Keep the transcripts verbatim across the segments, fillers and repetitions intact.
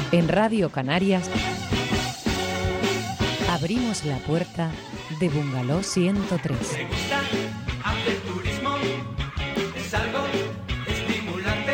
En Radio Canarias abrimos la puerta de Bungalow ciento tres. Me gusta hacer turismo, es algo estimulante,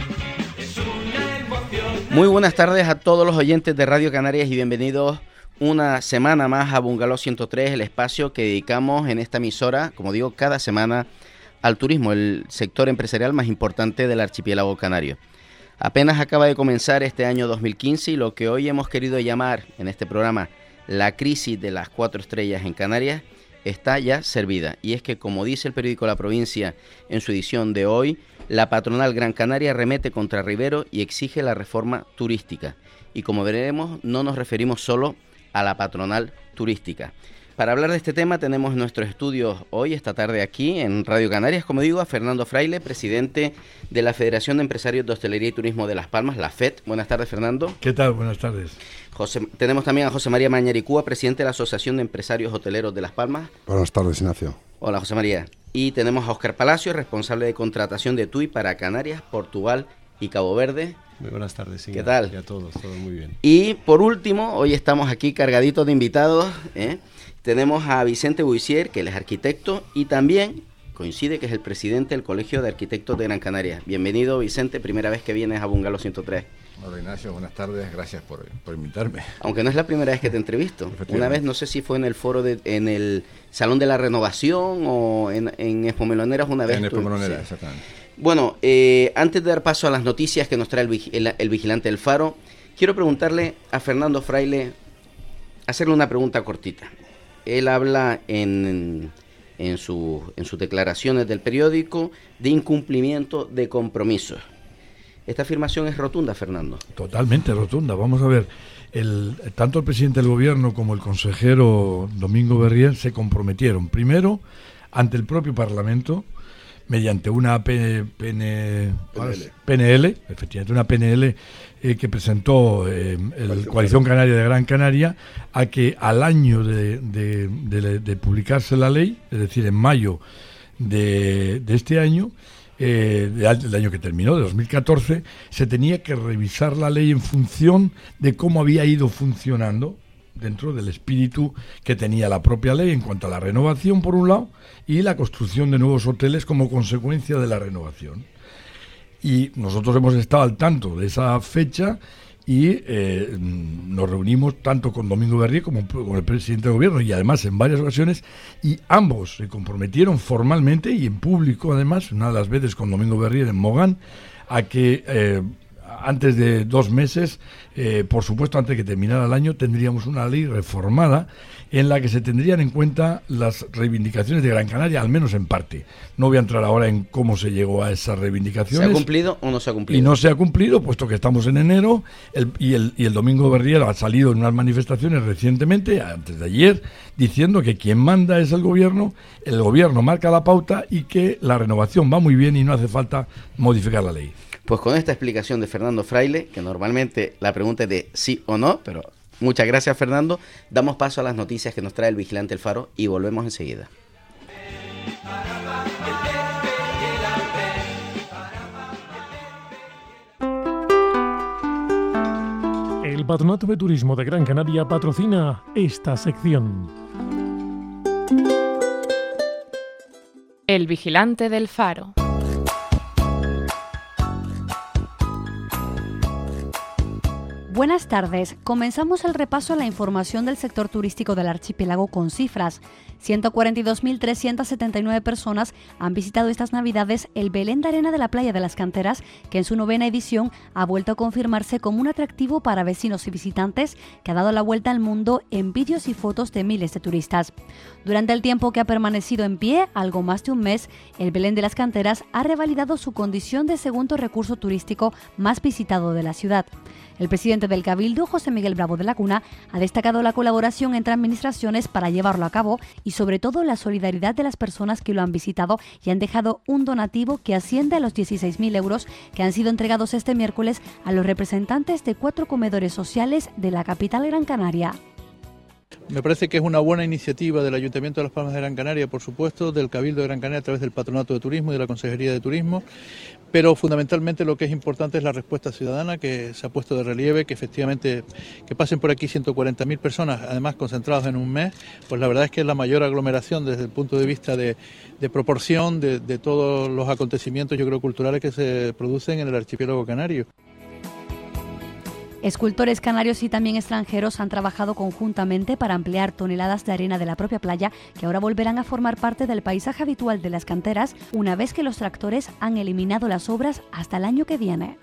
es una emoción. Muy buenas tardes a todos los oyentes de Radio Canarias y bienvenidos una semana más a Bungalow ciento tres, el espacio que dedicamos en esta emisora, como digo, cada semana al turismo, el sector empresarial más importante del archipiélago canario. Apenas acaba de comenzar este año dos mil quince y lo que hoy hemos querido llamar en este programa la crisis de las cuatro estrellas en Canarias está ya servida. Y es que, como dice el periódico La Provincia en su edición de hoy, la patronal Gran Canaria arremete contra Rivero y exige la reforma turística. Y como veremos, no nos referimos solo a la patronal turística. Para hablar de este tema tenemos en nuestros estudios hoy, esta tarde aquí en Radio Canarias, como digo, a Fernando Fraile, presidente de la Federación de Empresarios de Hostelería y Turismo de Las Palmas, la F E T. Buenas tardes, Fernando. ¿Qué tal? Buenas tardes. José, tenemos también a José María Mañaricúa, presidente de la Asociación de Empresarios Hoteleros de Las Palmas. Buenas tardes, Ignacio. Hola, José María. Y tenemos a Óscar Palacio, responsable de contratación de TUI para Canarias, Portugal y Cabo Verde. Muy buenas tardes, Inga. ¿Qué tal? Y a todos, todo muy bien. Y por último, hoy estamos aquí cargaditos de invitados, ¿eh? Tenemos a Vicente Buisier, que él es arquitecto y también coincide que es el presidente del Colegio de Arquitectos de Gran Canaria. Bienvenido, Vicente, primera vez que vienes a Bungalow ciento tres. Hola, Ignacio, buenas tardes, gracias por, por invitarme. Aunque no es la primera vez que te entrevisto. Una vez, no sé si fue en el foro, de, en el Salón de la Renovación o en, en Expo Meloneras una vez. En Expo Meloneras, sí. Exactamente. Bueno, eh, antes de dar paso a las noticias que nos trae el, el, el vigilante del Faro, quiero preguntarle a Fernando Fraile, hacerle una pregunta cortita. Él habla en, en, su, en sus declaraciones del periódico de incumplimiento de compromisos. ¿Esta afirmación es rotunda, Fernando? Totalmente rotunda. Vamos a ver, el, tanto el presidente del gobierno como el consejero Domingo Berrién se comprometieron, primero, ante el propio Parlamento, mediante una P N, P N, P N L. P N L, efectivamente, una P N L eh, que presentó eh, el Coalición Canaria de Gran Canaria, a que al año de, de, de, de publicarse la ley, es decir, en mayo de, de este año, eh, del año que terminó, de dos mil catorce, se tenía que revisar la ley en función de cómo había ido funcionando dentro del espíritu que tenía la propia ley en cuanto a la renovación, por un lado, y la construcción de nuevos hoteles como consecuencia de la renovación. Y nosotros hemos estado al tanto de esa fecha y eh, nos reunimos tanto con Domingo Berrién como con el presidente del gobierno, y además en varias ocasiones, y ambos se comprometieron formalmente y en público, además, una de las veces con Domingo Berrién en Mogán, a que eh, antes de dos meses, eh, por supuesto antes de que terminara el año, tendríamos una ley reformada en la que se tendrían en cuenta las reivindicaciones de Gran Canaria, al menos en parte. No voy a entrar ahora en cómo se llegó a esas reivindicaciones. ¿Se ha cumplido o no se ha cumplido? Y no se ha cumplido, puesto que estamos en enero, el, y, el, y el Domingo Berrién ha salido en unas manifestaciones recientemente, antes de ayer, diciendo que quien manda es el gobierno, el gobierno marca la pauta y que la renovación va muy bien y no hace falta modificar la ley. Pues con esta explicación de Fernando Fraile, que normalmente la pregunta es de sí o no, pero muchas gracias, Fernando, damos paso a las noticias que nos trae el vigilante El Faro y volvemos enseguida. El Patronato de Turismo de Gran Canaria patrocina esta sección. El vigilante del Faro. Buenas tardes. Comenzamos el repaso a la información del sector turístico del archipiélago con cifras. ciento cuarenta y dos mil trescientas setenta y nueve personas han visitado estas Navidades el Belén de Arena de la Playa de las Canteras, que en su novena edición ha vuelto a confirmarse como un atractivo para vecinos y visitantes que ha dado la vuelta al mundo en vídeos y fotos de miles de turistas. Durante el tiempo que ha permanecido en pie, algo más de un mes, el Belén de las Canteras ha revalidado su condición de segundo recurso turístico más visitado de la ciudad. El presidente del Cabildo, José Miguel Bravo de la Cuna, ha destacado la colaboración entre administraciones para llevarlo a cabo y sobre todo la solidaridad de las personas que lo han visitado y han dejado un donativo que asciende a los dieciséis mil euros que han sido entregados este miércoles a los representantes de cuatro comedores sociales de la capital Gran Canaria. Me parece que es una buena iniciativa del Ayuntamiento de Las Palmas de Gran Canaria, por supuesto, del Cabildo de Gran Canaria a través del Patronato de Turismo y de la Consejería de Turismo, pero fundamentalmente lo que es importante es la respuesta ciudadana que se ha puesto de relieve, que efectivamente que pasen por aquí ciento cuarenta mil personas, además concentrados en un mes, pues la verdad es que es la mayor aglomeración desde el punto de vista de, de proporción de, de todos los acontecimientos, yo creo, culturales que se producen en el archipiélago canario. Escultores canarios y también extranjeros han trabajado conjuntamente para ampliar toneladas de arena de la propia playa que ahora volverán a formar parte del paisaje habitual de las canteras una vez que los tractores han eliminado las obras hasta el año que viene.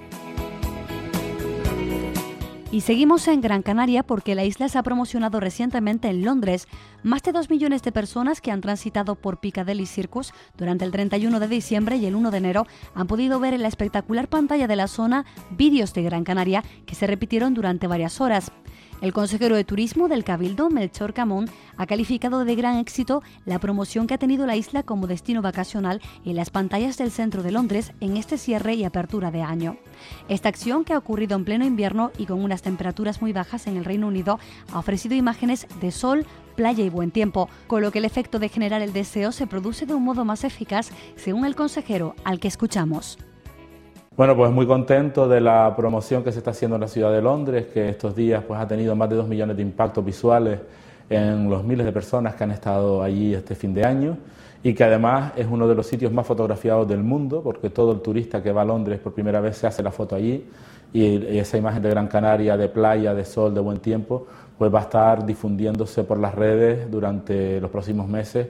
Y seguimos en Gran Canaria porque la isla se ha promocionado recientemente en Londres. Más de dos millones de personas que han transitado por Piccadilly Circus durante el treinta y uno de diciembre y el uno de enero han podido ver en la espectacular pantalla de la zona vídeos de Gran Canaria que se repitieron durante varias horas. El consejero de Turismo del Cabildo, Melchor Camón, ha calificado de gran éxito la promoción que ha tenido la isla como destino vacacional en las pantallas del centro de Londres en este cierre y apertura de año. Esta acción, que ha ocurrido en pleno invierno y con unas temperaturas muy bajas en el Reino Unido, ha ofrecido imágenes de sol, playa y buen tiempo, con lo que el efecto de generar el deseo se produce de un modo más eficaz, según el consejero, al que escuchamos. Bueno, pues muy contento de la promoción que se está haciendo en la ciudad de Londres, que estos días pues ha tenido más de dos millones de impactos visuales en los miles de personas que han estado allí este fin de año y que además es uno de los sitios más fotografiados del mundo, porque todo el turista que va a Londres por primera vez se hace la foto allí y esa imagen de Gran Canaria, de playa, de sol, de buen tiempo, pues va a estar difundiéndose por las redes durante los próximos meses.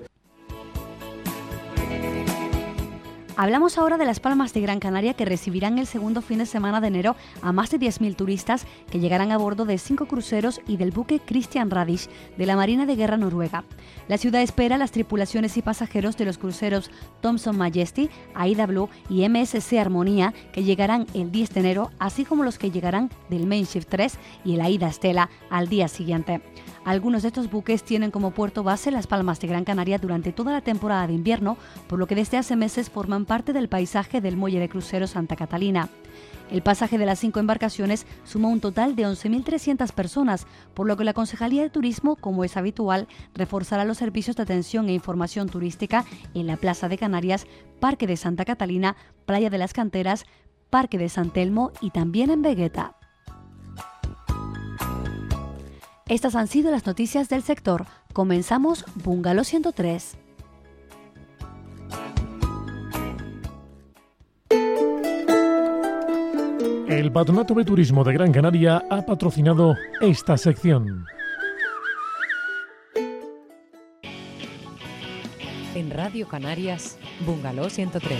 Hablamos ahora de Las Palmas de Gran Canaria, que recibirán el segundo fin de semana de enero a más de diez mil turistas que llegarán a bordo de cinco cruceros y del buque Christian Radich de la Marina de Guerra noruega. La ciudad espera a las tripulaciones y pasajeros de los cruceros Thompson Majesty, Aida Blue y M S C Armonía, que llegarán el diez de enero, así como los que llegarán del Main Shift tres y el Aida Stella al día siguiente. Algunos de estos buques tienen como puerto base Las Palmas de Gran Canaria durante toda la temporada de invierno, por lo que desde hace meses forman parte del paisaje del muelle de cruceros Santa Catalina. El pasaje de las cinco embarcaciones suma un total de once mil trescientas personas, por lo que la Concejalía de Turismo, como es habitual, reforzará los servicios de atención e información turística en la Plaza de Canarias, Parque de Santa Catalina, Playa de las Canteras, Parque de San Telmo y también en Vegueta. Estas han sido las noticias del sector. Comenzamos Bungalow ciento tres. El Patronato de Turismo de Gran Canaria ha patrocinado esta sección. En Radio Canarias, Bungalow ciento tres.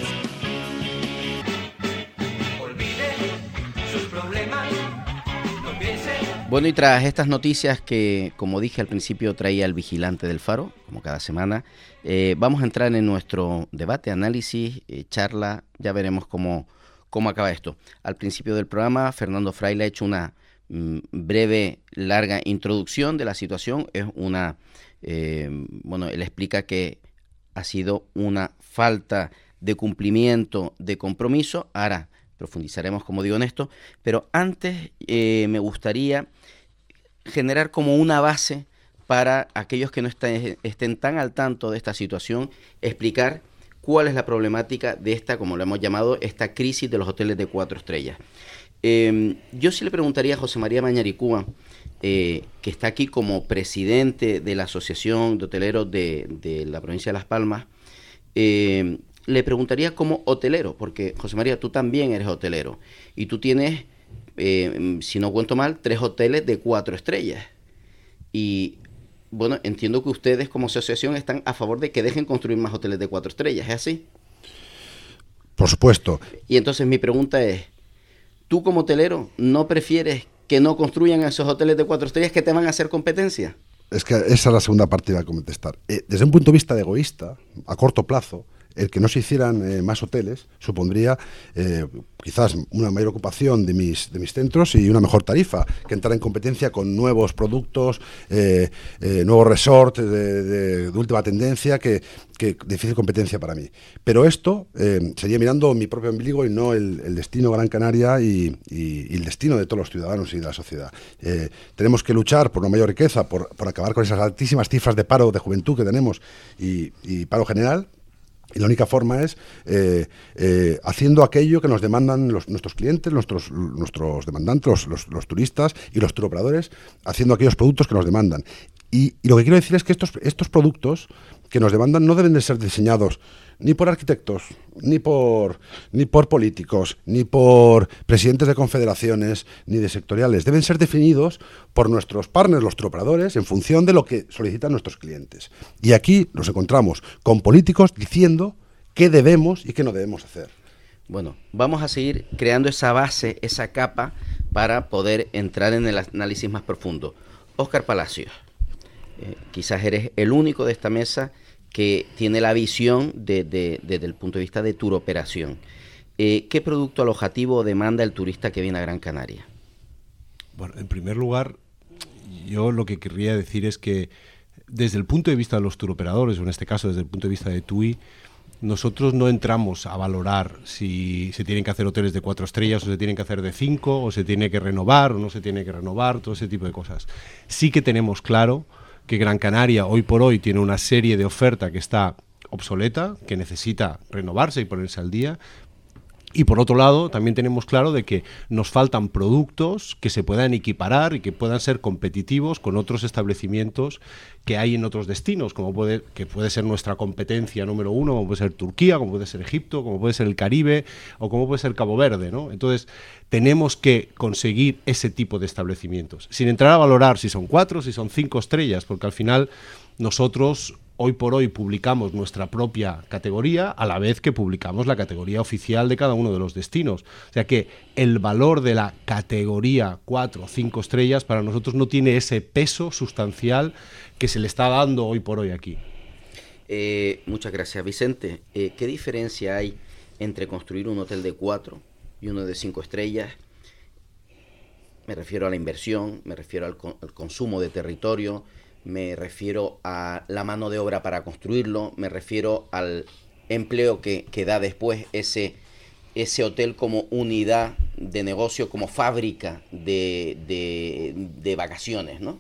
Olvide sus problemas, no piense. Bueno, y tras estas noticias que, como dije al principio, traía el Vigilante del Faro, como cada semana, eh, vamos a entrar en nuestro debate, análisis, eh, charla, ya veremos cómo, cómo acaba esto. Al principio del programa, Fernando Fraile ha hecho una mm, breve, larga introducción de la situación. Es una, eh, bueno, él explica que ha sido una falta de cumplimiento de compromiso. Ahora profundizaremos, como digo, en esto, pero antes eh, me gustaría generar como una base para aquellos que no estén, estén tan al tanto de esta situación, explicar cuál es la problemática de esta, como lo hemos llamado, esta crisis de los hoteles de cuatro estrellas. Eh, yo sí le preguntaría a José María Mañaricúa, eh, que está aquí como presidente de la Asociación de Hoteleros de, de la provincia de Las Palmas, eh, le preguntaría como hotelero, porque José María, tú también eres hotelero, y tú tienes, eh, si no cuento mal, tres hoteles de cuatro estrellas. Y bueno, entiendo que ustedes como asociación están a favor de que dejen construir más hoteles de cuatro estrellas, ¿es así? Por supuesto. Y entonces mi pregunta es, ¿tú como hotelero no prefieres que no construyan esos hoteles de cuatro estrellas que te van a hacer competencia? Es que esa es la segunda parte que iba a contestar. Eh, desde un punto de vista de egoísta, a corto plazo, el que no se hicieran eh, más hoteles supondría eh, quizás una mayor ocupación de mis, de mis centros y una mejor tarifa, que entrar en competencia con nuevos productos, eh, eh, nuevos resorts de, de, de última tendencia, que, que difícil competencia para mí. Pero esto eh, sería mirando mi propio ombligo y no el, el destino Gran Canaria y, y, y el destino de todos los ciudadanos y de la sociedad. Eh, tenemos que luchar por una mayor riqueza, por, por acabar con esas altísimas cifras de paro de juventud que tenemos y, y paro general. Y la única forma es eh, eh, haciendo aquello que nos demandan los, nuestros clientes, nuestros, nuestros demandantes, los, los, los turistas y los turoperadores, haciendo aquellos productos que nos demandan. Y, y lo que quiero decir es que estos, estos productos que nos demandan no deben de ser diseñados ni por arquitectos, ni por, ni por políticos, ni por presidentes de confederaciones, ni de sectoriales. Deben ser definidos por nuestros partners, los turoperadores, en función de lo que solicitan nuestros clientes. Y aquí nos encontramos con políticos diciendo qué debemos y qué no debemos hacer. Bueno, vamos a seguir creando esa base, esa capa, para poder entrar en el análisis más profundo. Óscar Palacios, eh, quizás eres el único de esta mesa que tiene la visión de, de, de, desde el punto de vista de turoperación. Eh, ¿Qué producto alojativo demanda el turista que viene a Gran Canaria? Bueno, en primer lugar, yo lo que querría decir es que desde el punto de vista de los turoperadores, o en este caso desde el punto de vista de TUI, nosotros no entramos a valorar si se tienen que hacer hoteles de cuatro estrellas o se tienen que hacer de cinco, o se tiene que renovar o no se tiene que renovar, todo ese tipo de cosas. Sí que tenemos claro que Gran Canaria hoy por hoy tiene una serie de oferta que está obsoleta, que necesita renovarse y ponerse al día. Y por otro lado, también tenemos claro de que nos faltan productos que se puedan equiparar y que puedan ser competitivos con otros establecimientos que hay en otros destinos, como puede, que puede ser nuestra competencia número uno, como puede ser Turquía, como puede ser Egipto, como puede ser el Caribe o como puede ser Cabo Verde, ¿no? Entonces, tenemos que conseguir ese tipo de establecimientos, sin entrar a valorar si son cuatro, si son cinco estrellas, porque al final nosotros hoy por hoy publicamos nuestra propia categoría a la vez que publicamos la categoría oficial de cada uno de los destinos. O sea que el valor de la categoría cuatro o cinco estrellas para nosotros no tiene ese peso sustancial que se le está dando hoy por hoy aquí. Eh, muchas gracias, Vicente. Eh, ¿Qué diferencia hay entre construir un hotel de cuatro y uno de cinco estrellas? Me refiero a la inversión, me refiero al, con, al consumo de territorio, me refiero a la mano de obra para construirlo, me refiero al empleo que, que da después ese, ese hotel como unidad de negocio, como fábrica de, de, de vacaciones, ¿no?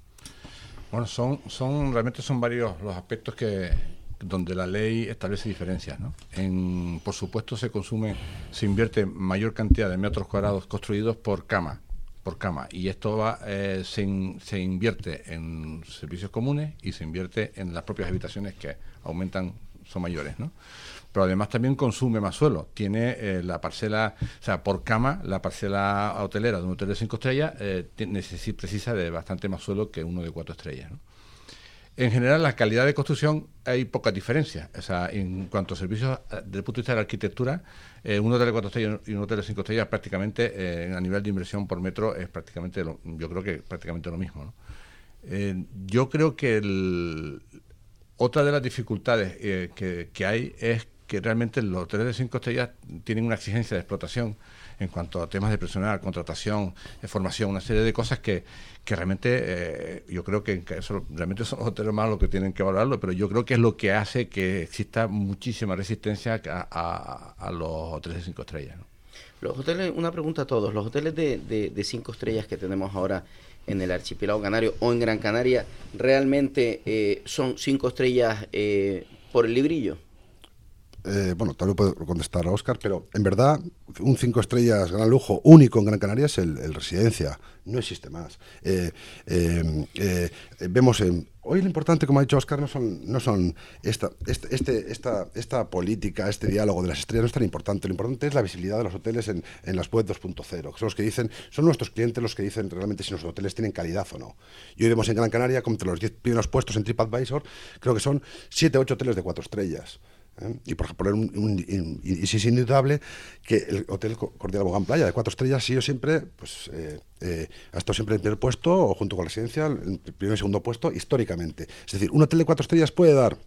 Bueno, son, son realmente son varios los aspectos que donde la ley establece diferencias, ¿no? En, por supuesto, se consume, se invierte mayor cantidad de metros cuadrados construidos por cama. por cama y esto va eh, se, in, se invierte en servicios comunes y se invierte en las propias habitaciones que aumentan, son mayores, ¿no? Pero además también consume más suelo, tiene eh, la parcela, o sea, por cama, la parcela hotelera de un hotel de cinco estrellas eh, necesita, precisa de bastante más suelo que uno de cuatro estrellas, ¿no? En general, la calidad de construcción hay pocas diferencias. O sea, en cuanto a servicios, desde el punto de vista de la arquitectura, eh, un hotel de cuatro estrellas y un hotel de cinco estrellas prácticamente, eh, a nivel de inversión por metro, es prácticamente, lo, yo creo que prácticamente lo mismo, ¿no? Eh, yo creo que el, otra de las dificultades eh, que, que hay es que realmente los hoteles de cinco estrellas tienen una exigencia de explotación en cuanto a temas de personal, contratación, de formación, una serie de cosas que, que realmente eh, yo creo que eso realmente son los hoteles más los que tienen que valorarlo, pero yo creo que es lo que hace que exista muchísima resistencia a, a, a los hoteles de cinco estrellas, ¿no? Los hoteles, una pregunta a todos, los hoteles de, de, de cinco estrellas que tenemos ahora en el archipiélago canario o en Gran Canaria, ¿realmente eh, son cinco estrellas eh, por el librillo? Eh, bueno, tal vez puedo contestar a Óscar, pero en verdad un cinco estrellas gran lujo único en Gran Canaria es el, el Residencia, no existe más. Eh, eh, eh, vemos en, hoy lo importante, como ha dicho Óscar, no son, no son esta, este, este, esta, esta política, este diálogo de las estrellas no es tan importante. Lo importante es la visibilidad de los hoteles en, en las web dos punto cero, que son los que dicen, son nuestros clientes los que dicen realmente si nuestros hoteles tienen calidad o no. Y hoy vemos en Gran Canaria, como entre los diez primeros puestos en TripAdvisor, creo que son siete o ocho hoteles de cuatro estrellas. ¿Eh? Y por ejemplo, un, un, un, y si es indudable que el Hotel Cordial Bogán Playa de cuatro estrellas ha sido siempre, pues, eh, eh, ha estado siempre en primer puesto o junto con la Residencia, en primer y segundo puesto históricamente. Es decir, un hotel de cuatro estrellas puede dar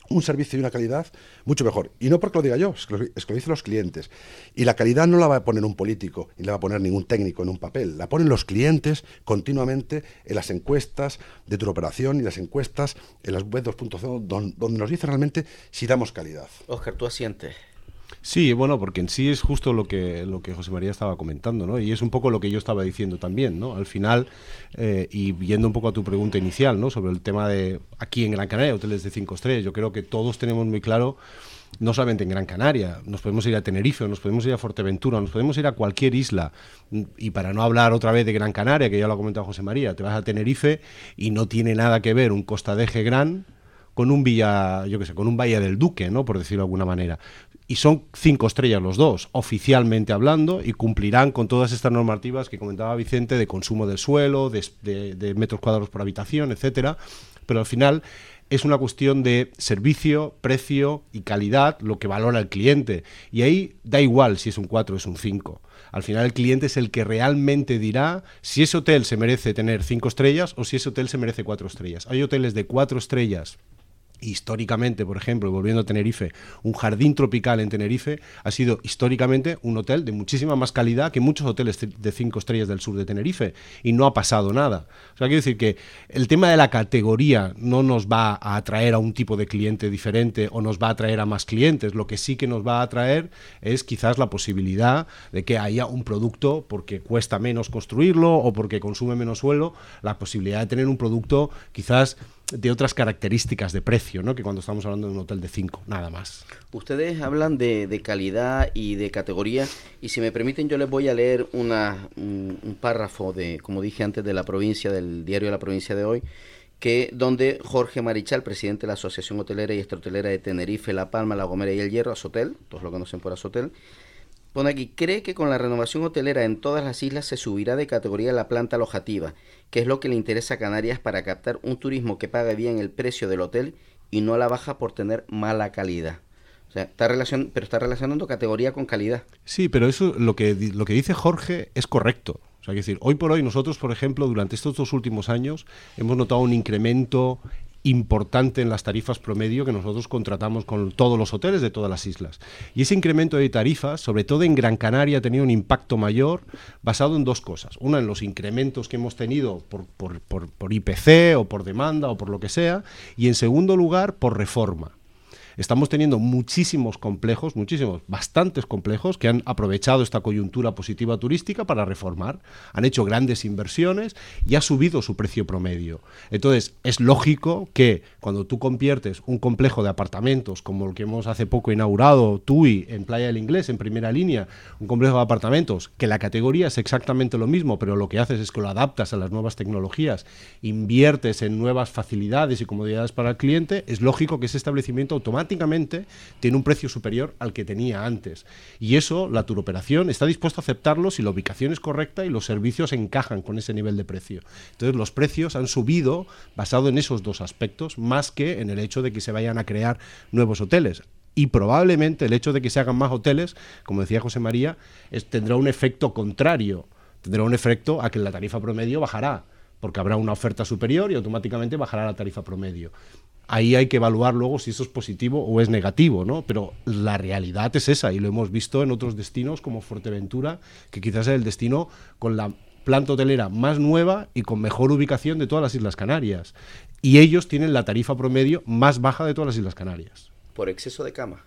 un servicio y una calidad mucho mejor. Y no porque lo diga yo, es que lo, es que lo dicen los clientes. Y la calidad no la va a poner un político, ni la va a poner ningún técnico en un papel. La ponen los clientes continuamente en las encuestas de turoperación y las encuestas en las web dos punto cero, don, donde nos dice realmente si damos calidad. Óscar, ¿tú asientes? Sí, bueno, porque en sí es justo lo que lo que José María estaba comentando, ¿no? Y es un poco lo que yo estaba diciendo también, ¿no? Al final, eh, y yendo un poco a tu pregunta inicial, ¿no? Sobre el tema de aquí en Gran Canaria, hoteles de cinco estrellas, yo creo que todos tenemos muy claro, no solamente en Gran Canaria, nos podemos ir a Tenerife, nos podemos ir a Fuerteventura, nos podemos ir a cualquier isla, y para no hablar otra vez de Gran Canaria, que ya lo ha comentado José María, te vas a Tenerife y no tiene nada que ver un Costa de Gran con un Villa, yo qué sé, con un Valle del Duque, ¿no? Por decirlo de alguna manera. Y son cinco estrellas los dos, oficialmente hablando, y cumplirán con todas estas normativas que comentaba Vicente de consumo del suelo, de, de, de metros cuadrados por habitación, etcétera. Pero al final es una cuestión de servicio, precio y calidad, lo que valora el cliente. Y ahí da igual si es un cuatro o es un cinco. Al final el cliente es el que realmente dirá si ese hotel se merece tener cinco estrellas o si ese hotel se merece cuatro estrellas. Hay hoteles de cuatro estrellas. Históricamente, por ejemplo, volviendo a Tenerife, un jardín tropical en Tenerife ha sido históricamente un hotel de muchísima más calidad que muchos hoteles de cinco estrellas del sur de Tenerife, y no ha pasado nada. O sea, quiero decir que el tema de la categoría no nos va a atraer a un tipo de cliente diferente o nos va a atraer a más clientes. Lo que sí que nos va a atraer es quizás la posibilidad de que haya un producto, porque cuesta menos construirlo o porque consume menos suelo, la posibilidad de tener un producto quizás de otras características de precio, ¿no? Que cuando estamos hablando de un hotel de cinco, nada más. Ustedes hablan de, de calidad y de categoría, y si me permiten yo les voy a leer una, un, un párrafo de, como dije antes, de La Provincia, del diario de La Provincia de hoy, que donde Jorge Marichal, presidente de la Asociación Hotelera y Extrahotelera de Tenerife, La Palma, La Gomera y El Hierro, Azotel, todos lo conocen por Azotel, pone aquí: cree que con la renovación hotelera en todas las islas se subirá de categoría la planta alojativa, que es lo que le interesa a Canarias para captar un turismo que pague bien el precio del hotel y no la baja por tener mala calidad. O sea, está relacion- pero está relacionando categoría con calidad. Sí, pero eso lo que lo que dice Jorge es correcto. O sea, es decir, hoy por hoy nosotros, por ejemplo, durante estos dos últimos años hemos notado un incremento importante en las tarifas promedio que nosotros contratamos con todos los hoteles de todas las islas. Y ese incremento de tarifas, sobre todo en Gran Canaria, ha tenido un impacto mayor basado en dos cosas. Una, en los incrementos que hemos tenido por, por, por, por I P C o por demanda o por lo que sea, y en segundo lugar, por reforma. Estamos teniendo muchísimos complejos, muchísimos, bastantes complejos que han aprovechado esta coyuntura positiva turística para reformar. Han hecho grandes inversiones y ha subido su precio promedio. Entonces, es lógico que cuando tú conviertes un complejo de apartamentos, como el que hemos hace poco inaugurado, TUI, en Playa del Inglés, en primera línea, un complejo de apartamentos, que la categoría es exactamente lo mismo, pero lo que haces es que lo adaptas a las nuevas tecnologías, inviertes en nuevas facilidades y comodidades para el cliente, es lógico que ese establecimiento automáticamente tiene un precio superior al que tenía antes. Y eso, la turoperación está dispuesta a aceptarlo si la ubicación es correcta y los servicios encajan con ese nivel de precio. Entonces, los precios han subido basado en esos dos aspectos, más que en el hecho de que se vayan a crear nuevos hoteles. Y probablemente el hecho de que se hagan más hoteles, como decía José María, es, tendrá un efecto contrario. Tendrá un efecto a que la tarifa promedio bajará, porque habrá una oferta superior y automáticamente bajará la tarifa promedio. Ahí hay que evaluar luego si eso es positivo o es negativo, ¿no? Pero la realidad es esa, y lo hemos visto en otros destinos como Fuerteventura, que quizás es el destino con la planta hotelera más nueva y con mejor ubicación de todas las Islas Canarias. Y ellos tienen la tarifa promedio más baja de todas las Islas Canarias. ¿Por exceso de camas?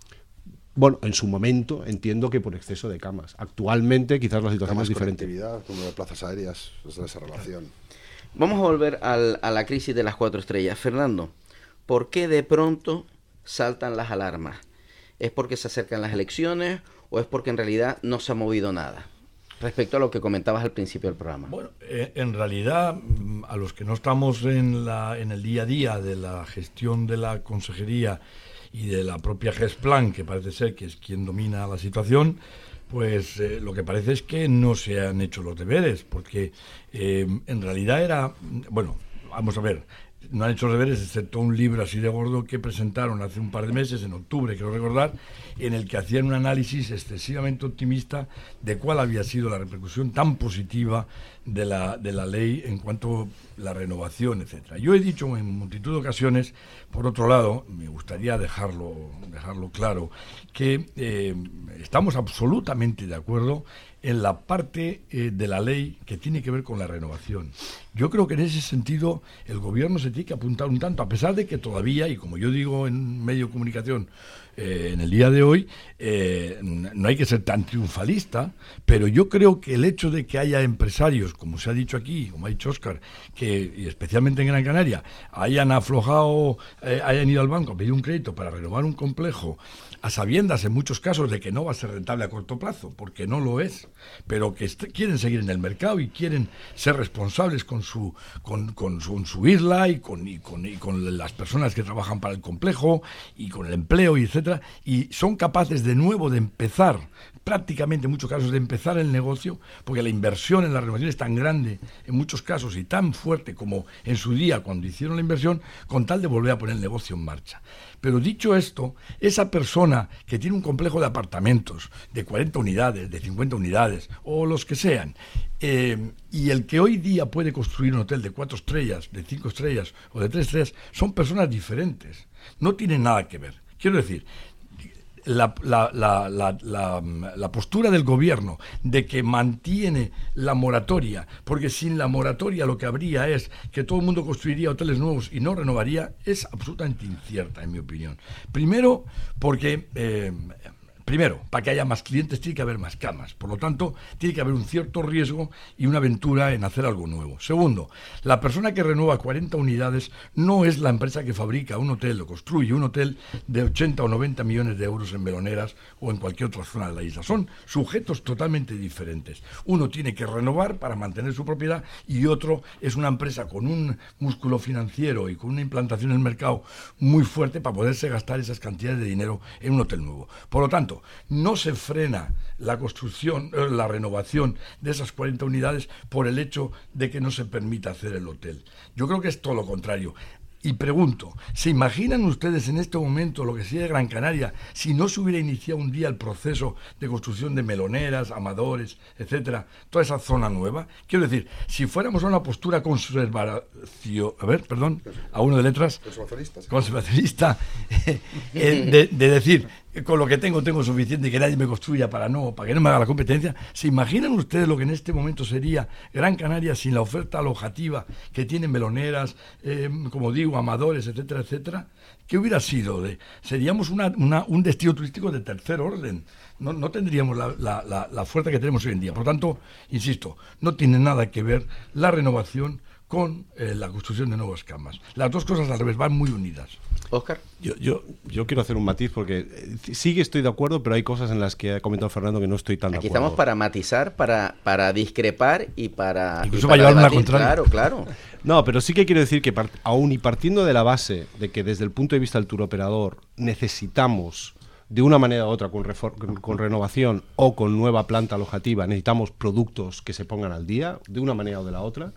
Bueno, en su momento entiendo que por exceso de camas. Actualmente quizás la situación Camas, es diferente. conectividad, como de plazas aéreas, es esa relación. Vamos a volver al, a la crisis de las cuatro estrellas. Fernando, ¿por qué de pronto saltan las alarmas? ¿Es porque se acercan las elecciones o es porque en realidad no se ha movido nada? Respecto a lo que comentabas al principio del programa. Bueno, eh, en realidad, a los que no estamos en, la, en el día a día de la gestión de la consejería y de la propia Gesplan, que parece ser que es quien domina la situación, pues eh, lo que parece es que no se han hecho los deberes, porque eh, en realidad era, bueno, vamos a ver, no han hecho deberes, excepto un libro así de gordo que presentaron hace un par de meses, en octubre, quiero recordar, en el que hacían un análisis excesivamente optimista de cuál había sido la repercusión tan positiva de la, de la ley en cuanto a la renovación, etcétera. Yo he dicho en multitud de ocasiones, por otro lado, me gustaría dejarlo, dejarlo claro, que eh, estamos absolutamente de acuerdo en la parte eh, de la ley que tiene que ver con la renovación. Yo creo que en ese sentido el gobierno se tiene que apuntar un tanto, a pesar de que todavía, y como yo digo en medio de comunicación eh, en el día de hoy, eh, no hay que ser tan triunfalista, pero yo creo que el hecho de que haya empresarios, como se ha dicho aquí, como ha dicho Óscar, que y especialmente en Gran Canaria, hayan aflojado, eh, hayan ido al banco a pedir un crédito para renovar un complejo, a sabiendas en muchos casos de que no va a ser rentable a corto plazo, porque no lo es, pero que est- quieren seguir en el mercado y quieren ser responsables con su con, con su, con su isla y con, y, con, y con las personas que trabajan para el complejo y con el empleo y etcétera, y son capaces de nuevo de empezar, prácticamente en muchos casos de empezar el negocio, porque la inversión en la renovación es tan grande en muchos casos y tan fuerte como en su día cuando hicieron la inversión, con tal de volver a poner el negocio en marcha. Pero dicho esto, esa persona que tiene un complejo de apartamentos de cuarenta unidades, de cincuenta unidades, o los que sean, eh, y el que hoy día puede construir un hotel de cuatro estrellas, de cinco estrellas o de tres estrellas, son personas diferentes. No tienen nada que ver. Quiero decir, La, la, la, la, la, la postura del gobierno de que mantiene la moratoria, porque sin la moratoria lo que habría es que todo el mundo construiría hoteles nuevos y no renovaría, es absolutamente incierta, en mi opinión. Primero, porque... Eh, Primero, para que haya más clientes tiene que haber más camas. Por lo tanto, tiene que haber un cierto riesgo y una aventura en hacer algo nuevo. Segundo, la persona que renueva cuarenta unidades no es la empresa que fabrica un hotel o construye un hotel de ochenta o noventa millones de euros en Meloneras o en cualquier otra zona de la isla. Son sujetos totalmente diferentes. Uno tiene que renovar para mantener su propiedad y otro es una empresa con un músculo financiero y con una implantación en el mercado muy fuerte para poderse gastar esas cantidades de dinero en un hotel nuevo. Por lo tanto, no se frena la construcción, eh, la renovación de esas cuarenta unidades por el hecho de que no se permita hacer el hotel. Yo creo que es todo lo contrario. Y pregunto, ¿se imaginan ustedes en este momento lo que sería Gran Canaria si no se hubiera iniciado un día el proceso de construcción de Meloneras, Amadores, etcétera, toda esa zona nueva? Quiero decir, si fuéramos a una postura conservación, a ver, perdón, a uno de letras, conservacionista, eh, de, de decir, con lo que tengo, tengo suficiente y que nadie me construya para no, para que no me haga la competencia. ¿Se imaginan ustedes lo que en este momento sería Gran Canaria sin la oferta alojativa que tienen Meloneras, eh, como digo, Amadores, etcétera, etcétera? ¿Qué hubiera sido? De, seríamos una, una, un destino turístico de tercer orden. No, no tendríamos la, la, la, la fuerza que tenemos hoy en día. Por lo tanto, insisto, no tiene nada que ver la renovación con eh, la construcción de nuevas camas. Las dos cosas al revés van muy unidas. Óscar. Yo, yo, yo quiero hacer un matiz porque sí que estoy de acuerdo, pero hay cosas en las que ha comentado Fernando que no estoy tan Aquí de acuerdo. estamos para matizar, para, para discrepar y para... Incluso y para llevar una debatir. contraria. Claro, claro. No, pero sí que quiero decir que part- aún y partiendo de la base de que desde el punto de vista del turoperador necesitamos, de una manera u otra, con, refor- con, con renovación o con nueva planta alojativa, necesitamos productos que se pongan al día, de una manera o de la otra.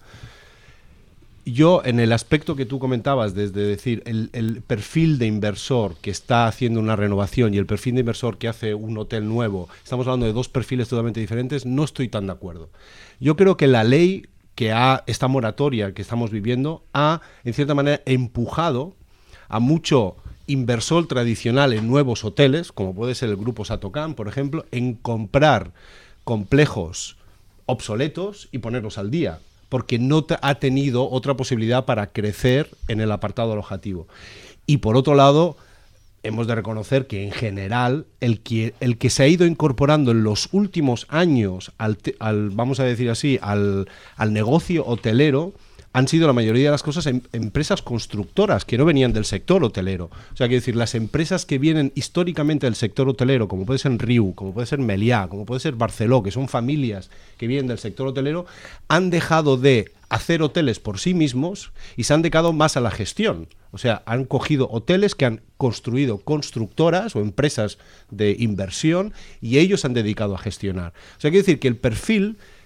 Yo, en el aspecto que tú comentabas, desde decir el, el perfil de inversor que está haciendo una renovación y el perfil de inversor que hace un hotel nuevo, estamos hablando de dos perfiles totalmente diferentes, no estoy tan de acuerdo. Yo creo que la ley que ha, esta moratoria que estamos viviendo, ha, en cierta manera, empujado a mucho inversor tradicional en nuevos hoteles, como puede ser el grupo Satocan, por ejemplo, en comprar complejos obsoletos y ponerlos al día, porque no te ha tenido otra posibilidad para crecer en el apartado alojativo. Y por otro lado, hemos de reconocer que en general el que, el que se ha ido incorporando en los últimos años al, al vamos a decir así, al, al negocio hotelero, han sido la mayoría de las cosas em, empresas constructoras que no venían del sector hotelero. O sea, quiero decir, las empresas que vienen históricamente del sector hotelero, como puede ser Riu, como puede ser Meliá, como puede ser Barceló, que son familias que vienen del sector hotelero, han dejado de hacer hoteles por sí mismos y se han dedicado más a la gestión. O sea, han cogido hoteles que han construido constructoras o empresas de inversión y ellos se han dedicado a gestionar. O sea, quiero decir que el perfil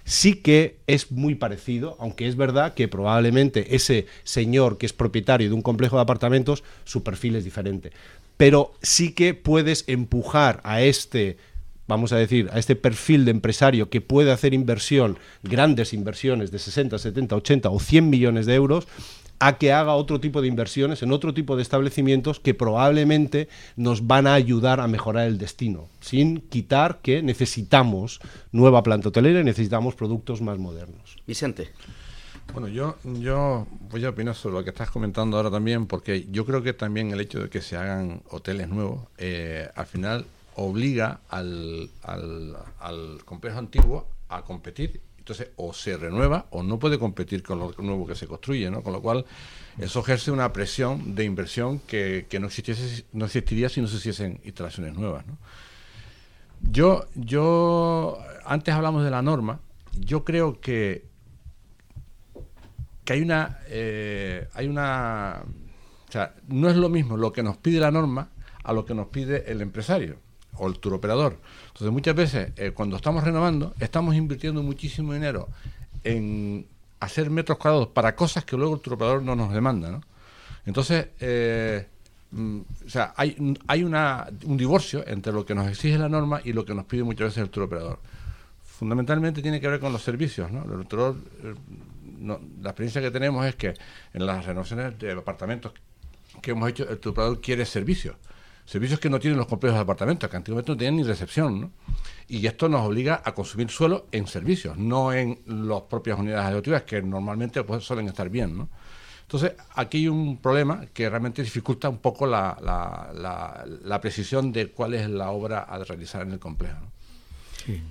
sí que es muy parecido, aunque es verdad que probablemente ese señor que es propietario de un complejo de apartamentos, su perfil es diferente. Pero sí que puedes empujar a este, vamos a decir, a este perfil de empresario que puede hacer inversión, grandes inversiones de sesenta, setenta, ochenta o cien millones de euros, a que haga otro tipo de inversiones en otro tipo de establecimientos que probablemente nos van a ayudar a mejorar el destino, sin quitar que necesitamos nueva planta hotelera y necesitamos productos más modernos. Vicente. Bueno, yo, yo voy a opinar sobre lo que estás comentando ahora también, porque yo creo que también el hecho de que se hagan hoteles nuevos, eh, al final obliga al, al, al complejo antiguo a competir. Entonces, o se renueva o no puede competir con lo nuevo que se construye, ¿no? Con lo cual, eso ejerce una presión de inversión que, que no existiese, no existiría si no se hiciesen instalaciones nuevas, ¿no? Yo, yo, antes hablamos de la norma, yo creo que, que hay una, eh, hay una, o sea, no es lo mismo lo que nos pide la norma a lo que nos pide el empresario o el turoperador. Entonces muchas veces eh, cuando estamos renovando estamos invirtiendo muchísimo dinero en hacer metros cuadrados para cosas que luego el turoperador no nos demanda, ¿no? Entonces eh, mm, o sea, hay, hay una, un divorcio entre lo que nos exige la norma y lo que nos pide muchas veces el turoperador. Fundamentalmente tiene que ver con los servicios, ¿no? El turoperador, eh, no, la experiencia que tenemos es que en las renovaciones de apartamentos que hemos hecho, el turoperador quiere servicios. Servicios que no tienen los complejos de apartamentos, que antiguamente no tenían ni recepción, ¿no? Y esto nos obliga a consumir suelo en servicios, no en las propias unidades ejecutivas, que normalmente pues, suelen estar bien, ¿no? Entonces, aquí hay un problema que realmente dificulta un poco la, la, la, la precisión de cuál es la obra a realizar en el complejo, ¿no? Sí.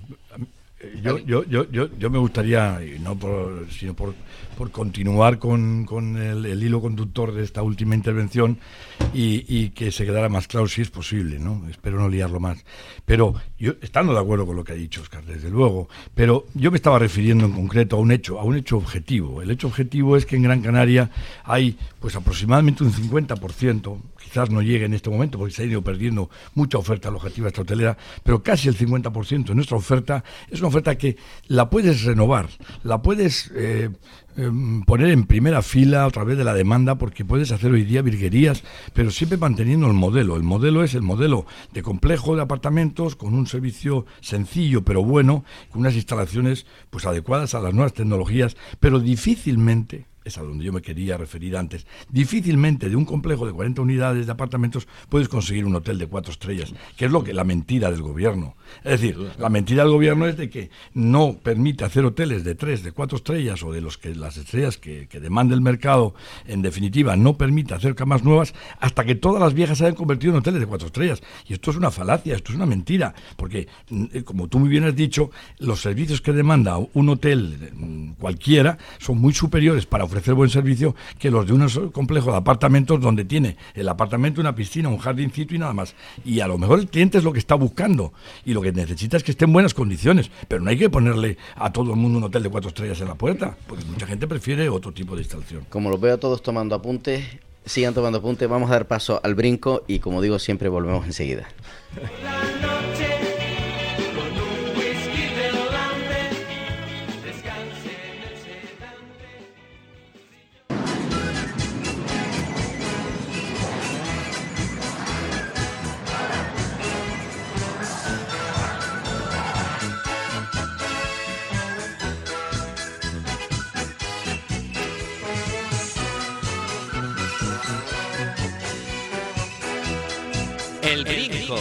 Yo, yo, yo, yo, yo me gustaría, y no por, sino por, por continuar con, con el, el hilo conductor de esta última intervención y, y que se quedara más claro si es posible, ¿no? Espero no liarlo más. Pero yo, estando de acuerdo con lo que ha dicho Óscar, desde luego, pero yo me estaba refiriendo en concreto a un hecho, a un hecho objetivo. El hecho objetivo es que en Gran Canaria hay pues aproximadamente un cincuenta por ciento, quizás no llegue en este momento porque se ha ido perdiendo mucha oferta alojativa esta hotelera, pero casi el cincuenta por ciento de nuestra oferta es una oferta que la puedes renovar, la puedes eh, eh, poner en primera fila a través de la demanda, porque puedes hacer hoy día virguerías, pero siempre manteniendo el modelo. El modelo es el modelo de complejo de apartamentos con un servicio sencillo pero bueno, con unas instalaciones pues adecuadas a las nuevas tecnologías, pero difícilmente, es a donde yo me quería referir antes, difícilmente de un complejo de cuarenta unidades de apartamentos puedes conseguir un hotel de cuatro estrellas, que es lo que la mentira del gobierno. Es decir, la mentira del gobierno es de que no permite hacer hoteles de tres, de cuatro estrellas o de los que las estrellas que, que demanda el mercado, en definitiva, no permite hacer camas nuevas hasta que todas las viejas se hayan convertido en hoteles de cuatro estrellas. Y esto es una falacia, esto es una mentira, porque, como tú muy bien has dicho, los servicios que demanda un hotel cualquiera son muy superiores para ofrecer buen servicio que los de un complejo de apartamentos donde tiene el apartamento, una piscina, un jardincito y nada más. Y a lo mejor el cliente es lo que está buscando y lo que necesita es que esté en buenas condiciones, pero no hay que ponerle a todo el mundo un hotel de cuatro estrellas en la puerta, porque mucha gente prefiere otro tipo de instalación. Como los veo a todos tomando apuntes, sigan tomando apuntes, vamos a dar paso al brinco y, como digo, siempre volvemos enseguida. El Brinco.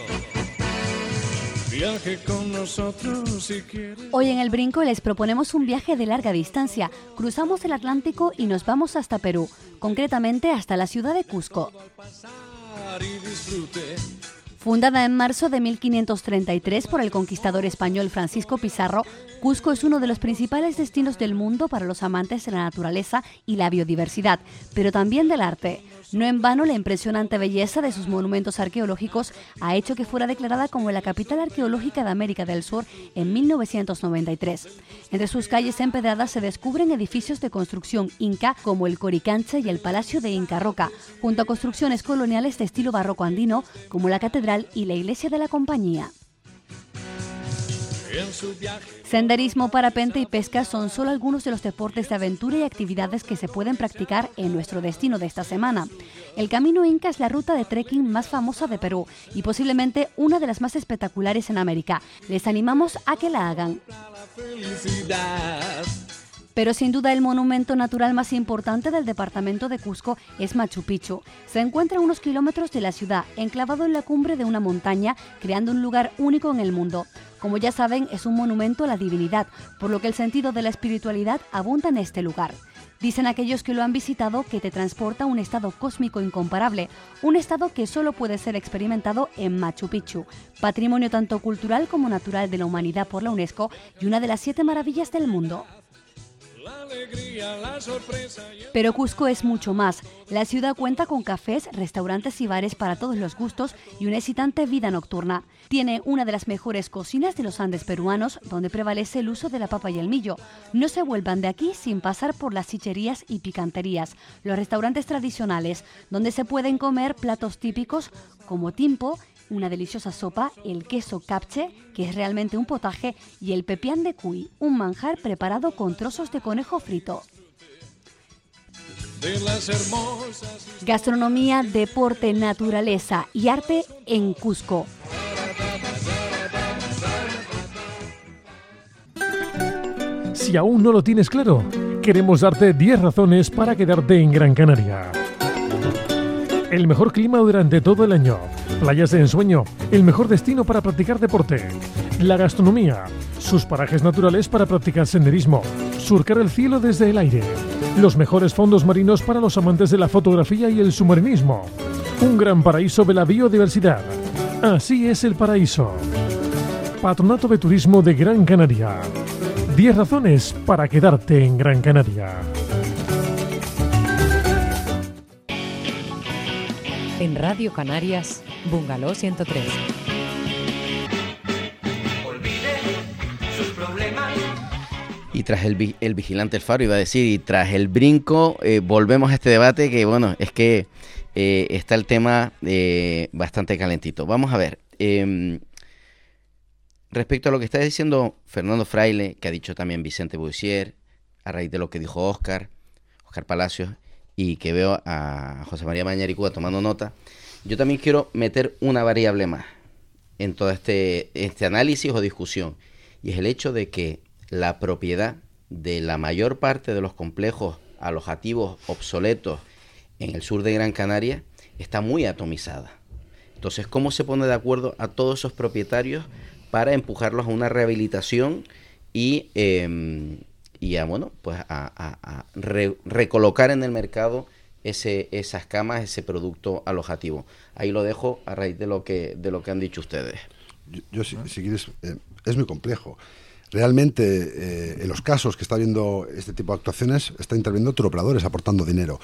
Viaje con nosotros si quieres. Hoy en El Brinco les proponemos un viaje de larga distancia. Cruzamos el Atlántico y nos vamos hasta Perú, concretamente hasta la ciudad de Cusco. Fundada en marzo de mil quinientos treinta y tres por el conquistador español Francisco Pizarro, Cusco es uno de los principales destinos del mundo para los amantes de la naturaleza y la biodiversidad, pero también del arte. No en vano, la impresionante belleza de sus monumentos arqueológicos ha hecho que fuera declarada como la capital arqueológica de América del Sur en mil novecientos noventa y tres. Entre sus calles empedradas se descubren edificios de construcción inca como el Coricancha y el Palacio de Inca Roca, junto a construcciones coloniales de estilo barroco andino como la Catedral y la Iglesia de la Compañía. Senderismo, parapente y pesca son solo algunos de los deportes de aventura y actividades que se pueden practicar en nuestro destino de esta semana. El Camino Inca es la ruta de trekking más famosa de Perú y posiblemente una de las más espectaculares en América. Les animamos a que la hagan. Pero sin duda el monumento natural más importante del departamento de Cusco es Machu Picchu. Se encuentra a unos kilómetros de la ciudad, enclavado en la cumbre de una montaña, creando un lugar único en el mundo. Como ya saben, es un monumento a la divinidad, por lo que el sentido de la espiritualidad abunda en este lugar. Dicen aquellos que lo han visitado que te transporta a un estado cósmico incomparable, un estado que solo puede ser experimentado en Machu Picchu, patrimonio tanto cultural como natural de la humanidad por la UNESCO y una de las siete maravillas del mundo. Pero Cusco es mucho más. La ciudad cuenta con cafés, restaurantes y bares para todos los gustos y una excitante vida nocturna. Tiene una de las mejores cocinas de los Andes peruanos, donde prevalece el uso de la papa y el millo. No se vuelvan de aquí sin pasar por las chicherías y picanterías, los restaurantes tradicionales, donde se pueden comer platos típicos como timpo, una deliciosa sopa, el queso capche, que es realmente un potaje, y el pepián de cuy, un manjar preparado con trozos de conejo frito. Gastronomía, deporte, naturaleza y arte en Cusco. Si aún no lo tienes claro, queremos darte diez razones para quedarte en Gran Canaria. El mejor clima durante todo el año. Playas de ensueño, el mejor destino para practicar deporte. La gastronomía, sus parajes naturales para practicar senderismo, surcar el cielo desde el aire. Los mejores fondos marinos para los amantes de la fotografía y el submarinismo. Un gran paraíso de la biodiversidad. Así es el paraíso. Patronato de Turismo de Gran Canaria. diez razones para quedarte en Gran Canaria. En Radio Canarias, Bungalow ciento tres. Y tras el, vi- el vigilante el faro, iba a decir, y tras el brinco, eh, volvemos a este debate que, bueno, es que eh, está el tema eh, bastante calentito. Vamos a ver, eh, respecto a lo que está diciendo Fernando Fraile, que ha dicho también Vicente Bussier, a raíz de lo que dijo Óscar, Óscar Palacios, y que veo a José María Mañaricúa tomando nota, yo también quiero meter una variable más en todo este, este análisis o discusión, y es el hecho de que la propiedad de la mayor parte de los complejos alojativos obsoletos en el sur de Gran Canaria está muy atomizada. Entonces, ¿cómo se pone de acuerdo a todos esos propietarios para empujarlos a una rehabilitación y, eh, y a, bueno, pues a, a, a re, recolocar en el mercado ese, esas camas, ese producto alojativo? Ahí lo dejo a raíz de lo que, de lo que han dicho ustedes. Yo, yo si, si quieres, eh, es muy complejo. Realmente, eh, en los casos que está habiendo este tipo de actuaciones, están interviniendo turoperadores aportando dinero.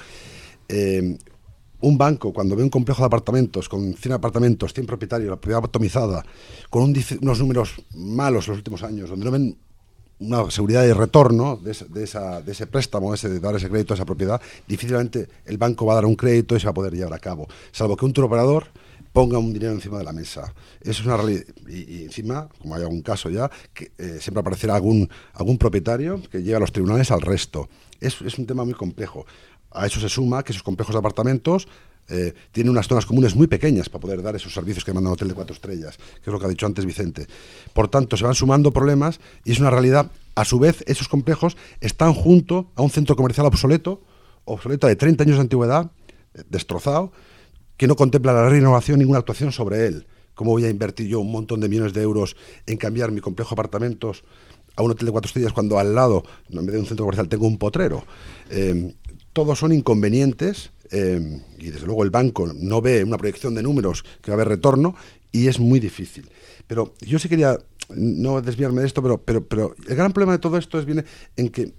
Eh, un banco, cuando ve un complejo de apartamentos, con cien apartamentos, cien propietarios, la propiedad atomizada, con un, unos números malos en los últimos años, donde no ven una seguridad de retorno de ese, de esa, de ese préstamo, ese, de dar ese crédito a esa propiedad, difícilmente el banco va a dar un crédito y se va a poder llevar a cabo, salvo que un turoperador ponga un dinero encima de la mesa. Eso es una realidad. Y, y encima, como hay algún caso ya, que eh, siempre aparecerá algún, algún propietario que lleve a los tribunales al resto. Es, es un tema muy complejo. A eso se suma que esos complejos de apartamentos eh, tienen unas zonas comunes muy pequeñas para poder dar esos servicios que manda un hotel de cuatro estrellas, que es lo que ha dicho antes Vicente. Por tanto, se van sumando problemas y es una realidad. A su vez, esos complejos están junto a un centro comercial obsoleto, obsoleto de treinta años de antigüedad, eh, destrozado, que no contempla la renovación, ninguna actuación sobre él. ¿Cómo voy a invertir yo un montón de millones de euros en cambiar mi complejo de apartamentos a un hotel de cuatro estrellas cuando al lado, en vez de un centro comercial, tengo un potrero? Eh, todos son inconvenientes eh, y desde luego el banco no ve una proyección de números que va a haber retorno y es muy difícil. Pero yo sí quería no desviarme de esto, pero, pero, pero el gran problema de todo esto es viene en que,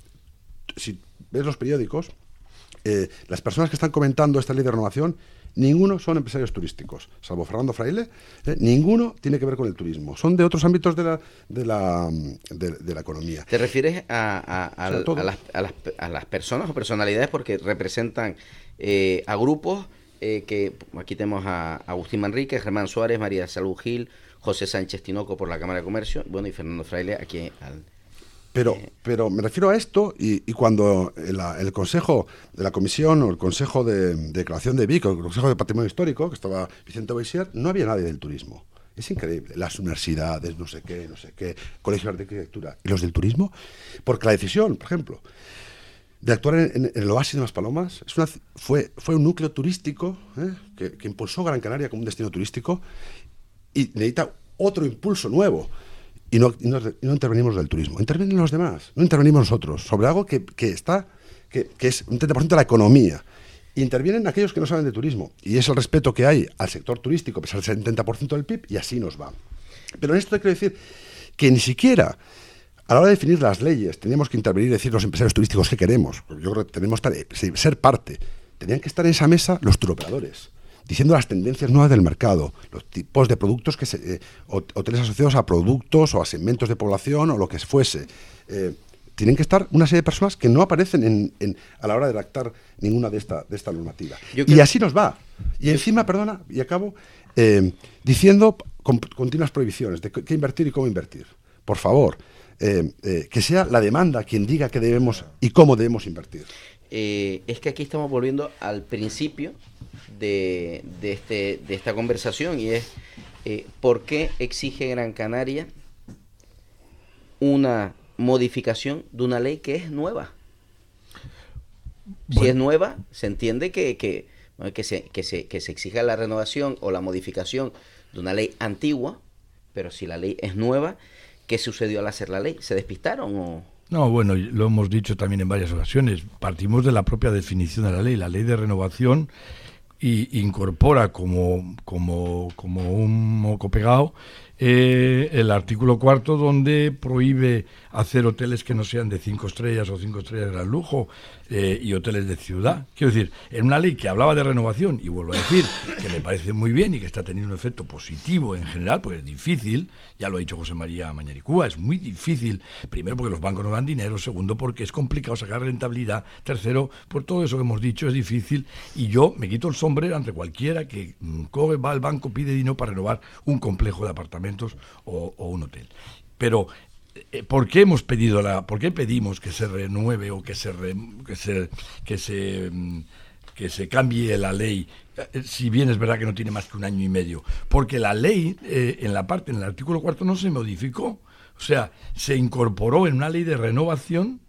si ves los periódicos, eh, las personas que están comentando esta ley de renovación, ninguno son empresarios turísticos, salvo Fernando Fraile, eh, ninguno tiene que ver con el turismo, son de otros ámbitos de la de la, de, de la economía. ¿Te refieres a, a, a, o sea, a, las, a, las, a las personas o personalidades porque representan eh, a grupos eh, que aquí tenemos a Agustín Manrique, Germán Suárez, María Salud Gil, José Sánchez Tinoco por la Cámara de Comercio, bueno, y Fernando Fraile aquí al... Pero, pero me refiero a esto y, y cuando el, el Consejo de la Comisión o el Consejo de, de Declaración de Vic o el Consejo de Patrimonio Histórico, que estaba Vicente Boisier, no había nadie del turismo. Es increíble. Las universidades, no sé qué, no sé qué, colegios de arquitectura. ¿Y los del turismo? Porque la decisión, por ejemplo, de actuar en, en, en el Oasis de Maspalomas es una, fue, fue un núcleo turístico ¿eh? que, que impulsó Gran Canaria como un destino turístico y necesita otro impulso nuevo. Y no, y, no, y no intervenimos del turismo, intervienen los demás, no intervenimos nosotros, sobre algo que, que está, que, que es un treinta por ciento de la economía. Intervienen aquellos que no saben de turismo, y es el respeto que hay al sector turístico, pese al setenta por ciento del P I B, y así nos va. Pero en esto quiero decir que ni siquiera, a la hora de definir las leyes, teníamos que intervenir y decir los empresarios turísticos qué queremos. Yo creo que tenemos que ser parte. Tenían que estar en esa mesa los turoperadores, diciendo las tendencias nuevas del mercado, los tipos de productos, que se, eh, hoteles asociados a productos o a segmentos de población o lo que fuese. Eh, tienen que estar una serie de personas que no aparecen en, en, a la hora de redactar ninguna de esta, de esta normativa. Yo y así nos va. Y encima, perdona, y acabo, eh, diciendo con, continuas prohibiciones de qué invertir y cómo invertir. Por favor, eh, eh, que sea la demanda quien diga qué debemos y cómo debemos invertir. Eh, es que aquí estamos volviendo al principio de, de, este, de esta conversación y es eh, ¿por qué exige Gran Canaria una modificación de una ley que es nueva? Bueno. Si es nueva, se entiende que, que, que, se, que, se, que se exija la renovación o la modificación de una ley antigua, pero si la ley es nueva, ¿qué sucedió al hacer la ley? ¿Se despistaron o...? No, bueno, lo hemos dicho también en varias ocasiones. Partimos de la propia definición de la ley. La ley de renovación y incorpora como, como, como un moco pegado eh, el artículo cuarto, donde prohíbe hacer hoteles que no sean de cinco estrellas o cinco estrellas de gran lujo eh, y hoteles de ciudad. Quiero decir, en una ley que hablaba de renovación, y vuelvo a decir que me parece muy bien y que está teniendo un efecto positivo en general, porque es difícil, ya lo ha dicho José María Mañaricúa, es muy difícil, primero porque los bancos no dan dinero, segundo porque es complicado sacar rentabilidad, tercero, por todo eso que hemos dicho es difícil, y yo me quito el sombrero ante cualquiera que mm, coge, va al banco, pide dinero para renovar un complejo de apartamentos o, o un hotel. Pero ¿por qué hemos pedido la, por qué pedimos que se renueve o que se re, que se que se que se cambie la ley, si bien es verdad que no tiene más que un año y medio? Porque la ley eh, en la parte en el artículo cuarto no se modificó, o sea, se incorporó en una ley de renovación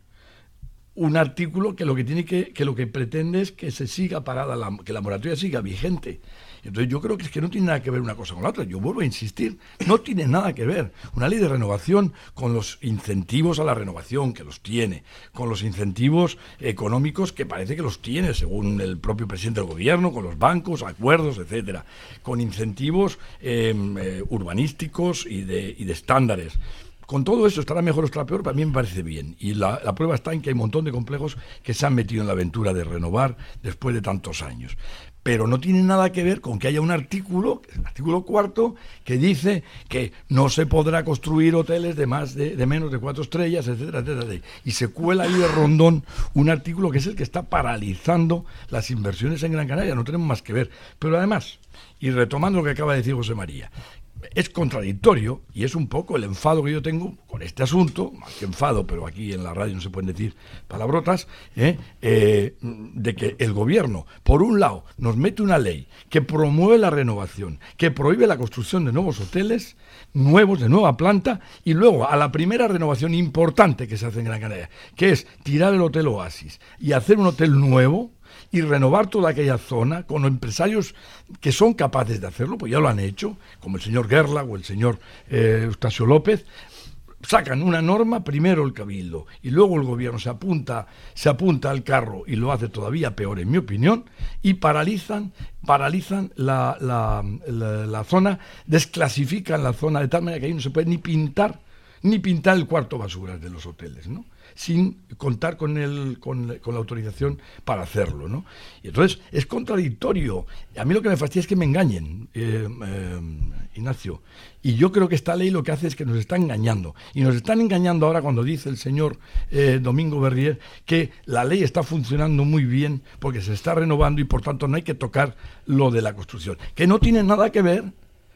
un artículo que lo que tiene que que lo que pretende es que se siga parada la, que la moratoria siga vigente. Entonces yo creo que es que no tiene nada que ver una cosa con la otra. Yo vuelvo a insistir, no tiene nada que ver una ley de renovación con los incentivos a la renovación, que los tiene, con los incentivos económicos que parece que los tiene, según el propio presidente del gobierno, con los bancos, acuerdos, etcétera, con incentivos eh, eh, urbanísticos y de, y de estándares. Con todo eso, estará mejor o estará peor, para mí me parece bien. Y la, la prueba está en que hay un montón de complejos que se han metido en la aventura de renovar después de tantos años. Pero no tiene nada que ver con que haya un artículo, el artículo cuarto, que dice que no se podrá construir hoteles de más de, de menos de cuatro estrellas, etcétera, etcétera. Y se cuela ahí de rondón un artículo que es el que está paralizando las inversiones en Gran Canaria. No tenemos más que ver. Pero además, y retomando lo que acaba de decir José María, es contradictorio, y es un poco el enfado que yo tengo con este asunto, más que enfado, pero aquí en la radio no se pueden decir palabrotas, ¿eh? Eh, de que el gobierno, por un lado, nos mete una ley que promueve la renovación, que prohíbe la construcción de nuevos hoteles, nuevos, de nueva planta, y luego a la primera renovación importante que se hace en Gran Canaria, que es tirar el Hotel Oasis y hacer un hotel nuevo, y renovar toda aquella zona con empresarios que son capaces de hacerlo, pues ya lo han hecho, como el señor Gerlach o el señor eh, Eustacio López. Sacan una norma, primero el Cabildo y luego el gobierno se apunta, se apunta al carro y lo hace todavía peor, en mi opinión, y paralizan, paralizan la, la, la, la zona, desclasifican la zona de tal manera que ahí no se puede ni pintar, ni pintar el cuarto basuras de los hoteles, ¿no? Sin contar con el con, con la autorización para hacerlo, ¿no? Y entonces es contradictorio. A mí lo que me fastidia es que me engañen, eh, eh, Ignacio. Y yo creo que esta ley lo que hace es que nos está engañando. Y nos están engañando ahora cuando dice el señor eh, Domingo Berrier que la ley está funcionando muy bien porque se está renovando y por tanto no hay que tocar lo de la construcción. Que no tiene nada que ver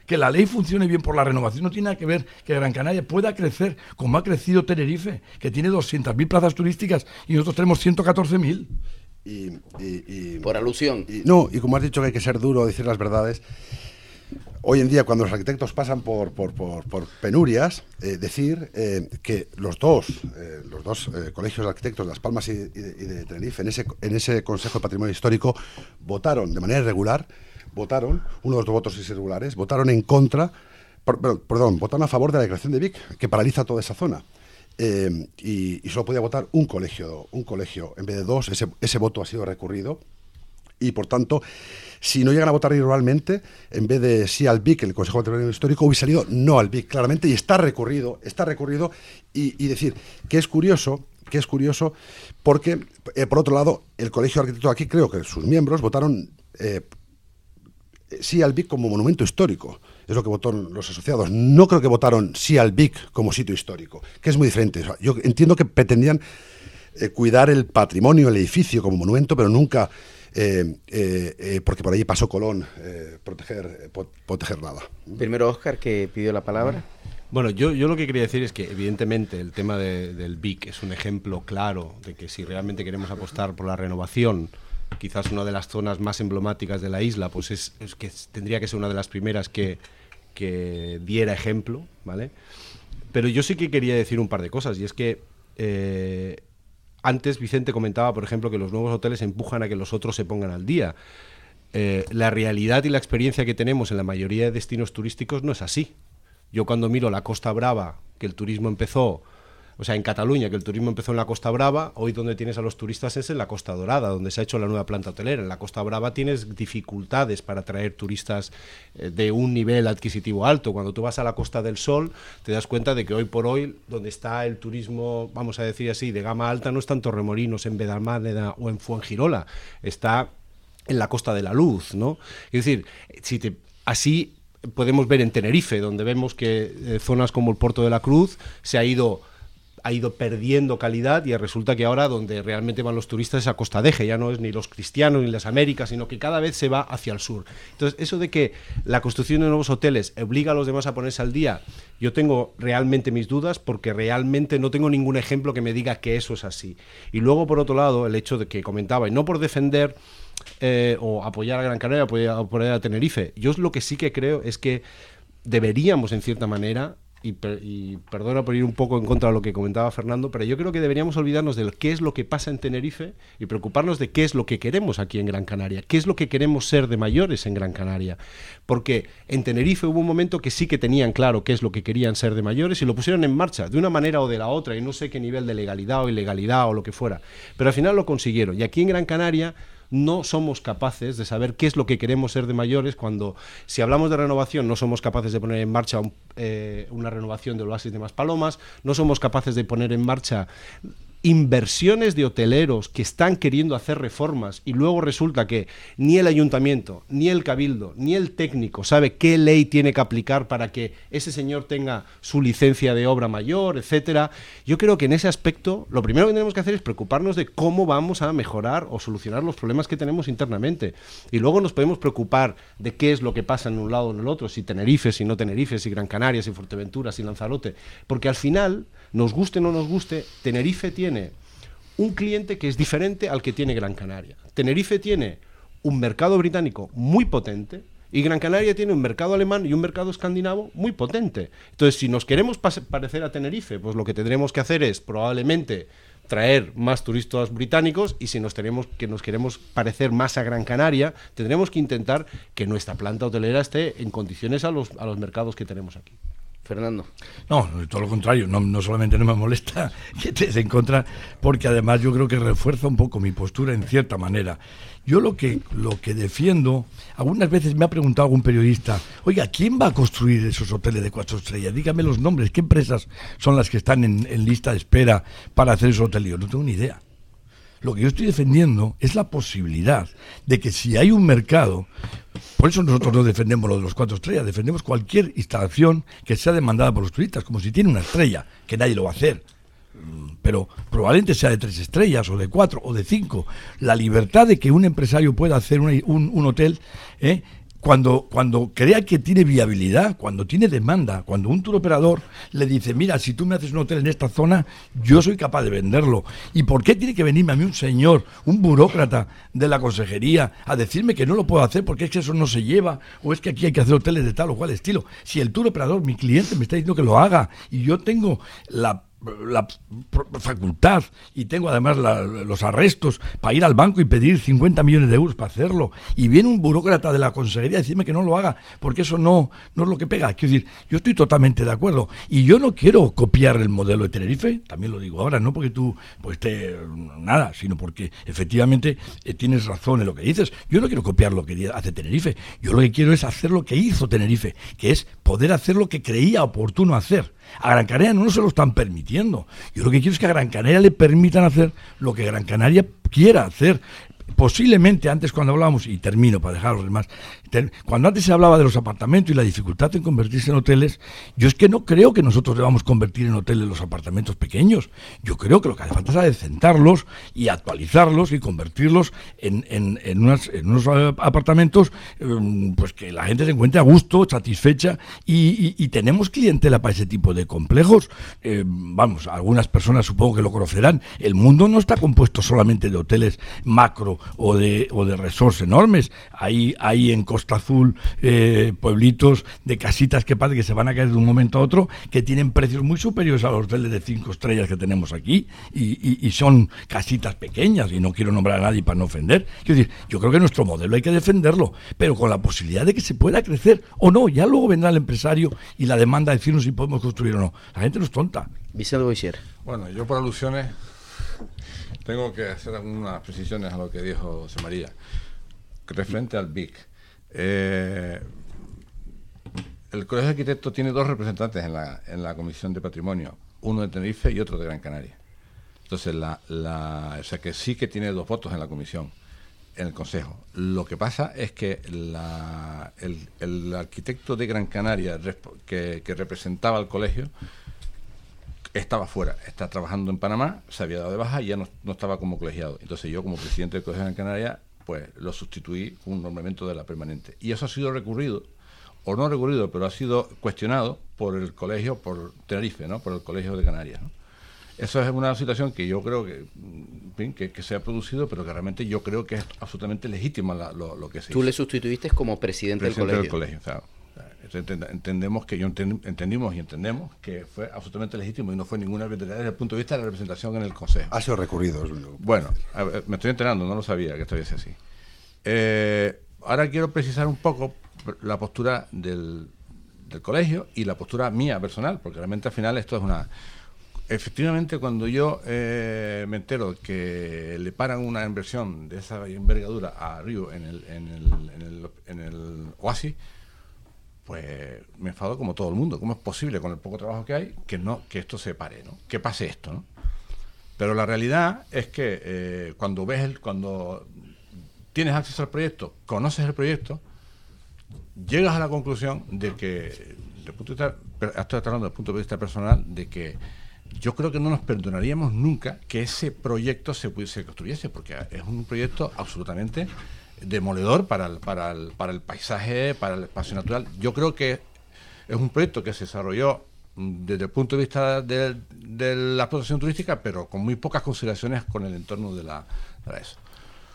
Que la ley funcione bien por la renovación no tiene nada que ver que Gran Canaria pueda crecer como ha crecido Tenerife, que tiene doscientas mil plazas turísticas y nosotros tenemos ciento catorce mil. Y, y, y, por alusión. Y, no, y como has dicho que hay que ser duro, decir las verdades, hoy en día cuando los arquitectos pasan por, por, por, por penurias, eh, decir eh, que los dos, eh, los dos eh, colegios de arquitectos de Las Palmas y, y, de, y de Tenerife, en ese, en ese Consejo de Patrimonio Histórico, votaron de manera irregular, votaron, uno de los dos votos irregulares, votaron en contra, por, perdón, perdón, votaron a favor de la declaración de Vic, que paraliza toda esa zona. Eh, y, y solo podía votar un colegio, un colegio en vez de dos. Ese, ese voto ha sido recurrido y, por tanto, si no llegan a votar irregularmente, en vez de sí al Vic, el Consejo de Patrimonio Histórico hubiera salido no al Vic, claramente, y está recurrido, está recurrido, y, y decir que es curioso, que es curioso, porque, eh, por otro lado, el Colegio de Arquitectos aquí, creo que sus miembros votaron eh, sí al Vic como monumento histórico. Es lo que votaron los asociados. No creo que votaron sí al Vic como sitio histórico, que es muy diferente. O sea, yo entiendo que pretendían eh, cuidar el patrimonio, el edificio como monumento, pero nunca, eh, eh, eh, porque por ahí pasó Colón, eh, proteger, eh, proteger nada. Primero Óscar, que pidió la palabra. Bueno, yo, yo lo que quería decir es que evidentemente el tema de, del Vic es un ejemplo claro de que si realmente queremos apostar por la renovación, quizás una de las zonas más emblemáticas de la isla, pues es, es que tendría que ser una de las primeras que, que diera ejemplo, ¿vale? Pero yo sí que quería decir un par de cosas, y es que eh, antes Vicente comentaba, por ejemplo, que los nuevos hoteles empujan a que los otros se pongan al día. Eh, la realidad y la experiencia que tenemos en la mayoría de destinos turísticos no es así. Yo cuando miro la Costa Brava, que el turismo empezó... O sea, en Cataluña, que el turismo empezó en la Costa Brava, hoy donde tienes a los turistas es en la Costa Dorada, donde se ha hecho la nueva planta hotelera. En la Costa Brava tienes dificultades para atraer turistas eh, de un nivel adquisitivo alto. Cuando tú vas a la Costa del Sol, te das cuenta de que hoy por hoy, donde está el turismo, vamos a decir así, de gama alta, no está en Torremolinos, en Benalmádena o en Fuengirola, está en la Costa de la Luz, ¿no? Es decir, si te, así podemos ver en Tenerife, donde vemos que eh, zonas como el Puerto de la Cruz se ha ido... ha ido perdiendo calidad y resulta que ahora donde realmente van los turistas es a Costa de Eje, ya no es ni los cristianos ni las Américas, sino que cada vez se va hacia el sur. Entonces, eso de que la construcción de nuevos hoteles obliga a los demás a ponerse al día, yo tengo realmente mis dudas porque realmente no tengo ningún ejemplo que me diga que eso es así. Y luego, por otro lado, el hecho de que comentaba, y no por defender eh, o apoyar a Gran Canaria, apoyar, apoyar a Tenerife, yo lo que sí que creo es que deberíamos, en cierta manera, Y, per, y perdona por ir un poco en contra de lo que comentaba Fernando, pero yo creo que deberíamos olvidarnos de qué es lo que pasa en Tenerife y preocuparnos de qué es lo que queremos aquí en Gran Canaria, qué es lo que queremos ser de mayores en Gran Canaria. Porque en Tenerife hubo un momento que sí que tenían claro qué es lo que querían ser de mayores y lo pusieron en marcha de una manera o de la otra, y no sé qué nivel de legalidad o ilegalidad o lo que fuera, pero al final lo consiguieron. Y aquí en Gran Canaria no somos capaces de saber qué es lo que queremos ser de mayores cuando, si hablamos de renovación, no somos capaces de poner en marcha un, eh, una renovación del Oasis de Maspalomas, no somos capaces de poner en marcha inversiones de hoteleros que están queriendo hacer reformas y luego resulta que ni el ayuntamiento, ni el cabildo, ni el técnico sabe qué ley tiene que aplicar para que ese señor tenga su licencia de obra mayor, etcétera. Yo creo que en ese aspecto lo primero que tenemos que hacer es preocuparnos de cómo vamos a mejorar o solucionar los problemas que tenemos internamente. Y luego nos podemos preocupar de qué es lo que pasa en un lado o en el otro, si Tenerife, si no Tenerife, si Gran Canaria, si Fuerteventura, si Lanzarote, porque al final, nos guste o no nos guste, Tenerife tiene un cliente que es diferente al que tiene Gran Canaria. Tenerife tiene un mercado británico muy potente y Gran Canaria tiene un mercado alemán y un mercado escandinavo muy potente. Entonces, si nos queremos parecer a Tenerife, pues lo que tendremos que hacer es probablemente traer más turistas británicos, y si nos tenemos que nos queremos parecer más a Gran Canaria, tendremos que intentar que nuestra planta hotelera esté en condiciones a los, a los mercados que tenemos aquí. Fernando. No, todo lo contrario, no, no solamente no me molesta que estés en contra, porque además yo creo que refuerza un poco mi postura en cierta manera. Yo lo que, lo que defiendo, algunas veces me ha preguntado algún periodista, oiga, ¿quién va a construir esos hoteles de cuatro estrellas? Dígame los nombres, ¿qué empresas son las que están en, en lista de espera para hacer esos hoteles? Yo no tengo ni idea. Lo que yo estoy defendiendo es la posibilidad de que si hay un mercado, por eso nosotros no defendemos lo de los cuatro estrellas, defendemos cualquier instalación que sea demandada por los turistas, como si tiene una estrella, que nadie lo va a hacer, pero probablemente sea de tres estrellas, o de cuatro, o de cinco. La libertad de que un empresario pueda hacer un, un, un hotel, ¿eh? cuando, cuando crea que tiene viabilidad, cuando tiene demanda, cuando un tour operador le dice, mira, si tú me haces un hotel en esta zona, yo soy capaz de venderlo. ¿Y por qué tiene que venirme a mí un señor, un burócrata de la consejería, a decirme que no lo puedo hacer porque es que eso no se lleva, o es que aquí hay que hacer hoteles de tal o cual estilo? Si el tour operador, mi cliente, me está diciendo que lo haga, y yo tengo la la facultad y tengo además la, los arrestos para ir al banco y pedir cincuenta millones de euros para hacerlo, y viene un burócrata de la consejería a decirme que no lo haga porque eso no, no es lo que pega. Quiero decir, yo estoy totalmente de acuerdo y yo no quiero copiar el modelo de Tenerife, también lo digo ahora, no porque tú pues te nada, sino porque efectivamente eh, tienes razón en lo que dices. Yo no quiero copiar lo que hace Tenerife, yo lo que quiero es hacer lo que hizo Tenerife, que es poder hacer lo que creía oportuno hacer. A Gran Canaria no se lo están permitiendo. Yo lo que quiero es que a Gran Canaria le permitan hacer lo que Gran Canaria quiera hacer. Posiblemente antes, cuando hablábamos, y termino para dejar a los demás, ter, cuando antes se hablaba de los apartamentos y la dificultad en convertirse en hoteles, yo es que no creo que nosotros debamos convertir en hoteles los apartamentos pequeños. Yo creo que lo que hace falta es adecentarlos y actualizarlos y convertirlos en, en, en, unas, en unos apartamentos eh, pues que la gente se encuentre a gusto, satisfecha, y, y, y tenemos clientela para ese tipo de complejos. Eh, vamos, algunas personas supongo que lo conocerán. El mundo no está compuesto solamente de hoteles macro o de o de resorts enormes. Hay, hay en Costa Azul eh, pueblitos de casitas que parece que se van a caer de un momento a otro, que tienen precios muy superiores a los hoteles de cinco estrellas que tenemos aquí, y, y, y son casitas pequeñas, y no quiero nombrar a nadie para no ofender. Quiero decir, yo creo que nuestro modelo hay que defenderlo, pero con la posibilidad de que se pueda crecer o no. Ya luego vendrá el empresario y la demanda de decirnos si podemos construir o no. La gente no es tonta. Vicente Boisier. Bueno, yo por alusiones tengo que hacer algunas precisiones a lo que dijo José María referente al B I C. Eh, el Colegio de Arquitectos tiene dos representantes en la, en la Comisión de Patrimonio, uno de Tenerife y otro de Gran Canaria. Entonces, la, la, o sea que sí que tiene dos votos en la comisión, en el Consejo. Lo que pasa es que la, el, el arquitecto de Gran Canaria que, que representaba al colegio estaba fuera, está trabajando en Panamá, se había dado de baja y ya no, no estaba como colegiado. Entonces yo, como presidente del Colegio de Gran Canaria, pues lo sustituí con un nombramiento de la permanente. Y eso ha sido recurrido, o no recurrido, pero ha sido cuestionado por el colegio, por Tenerife, ¿no? Por el Colegio de Canarias, ¿no? Eso es una situación que yo creo que, en fin, que, que se ha producido, pero que realmente yo creo que es absolutamente legítima la, lo, lo que se hizo. Tú le sustituiste como presidente, presidente del colegio. Del colegio, claro. Entendemos que yo entend, entendimos y entendemos que fue absolutamente legítimo y no fue ninguna arbitrariedad desde el punto de vista de la representación en el Consejo. Ha sido recurrido. Bueno, a ver, me estoy enterando, no lo sabía que estuviese así. Eh, ahora quiero precisar un poco la postura del, del colegio y la postura mía personal, porque realmente al final esto es una... Efectivamente, cuando yo eh, me entero que le paran una inversión de esa envergadura a Río en el, en el, en el, en el Oasis, pues me enfado como todo el mundo. ¿Cómo es posible, con el poco trabajo que hay, que no que esto se pare, ¿no? Que pase esto, ¿no? Pero la realidad es que eh, cuando ves el, cuando tienes acceso al proyecto, conoces el proyecto, llegas a la conclusión de que, desde el punto de vista, estoy hablando desde el punto de vista personal, de que yo creo que no nos perdonaríamos nunca que ese proyecto se pudiese construyese, porque es un proyecto absolutamente demoledor para el, para el, para el paisaje, para el espacio natural. Yo creo que es un proyecto que se desarrolló desde el punto de vista de, de la explotación turística, pero con muy pocas consideraciones con el entorno de la, de la eso.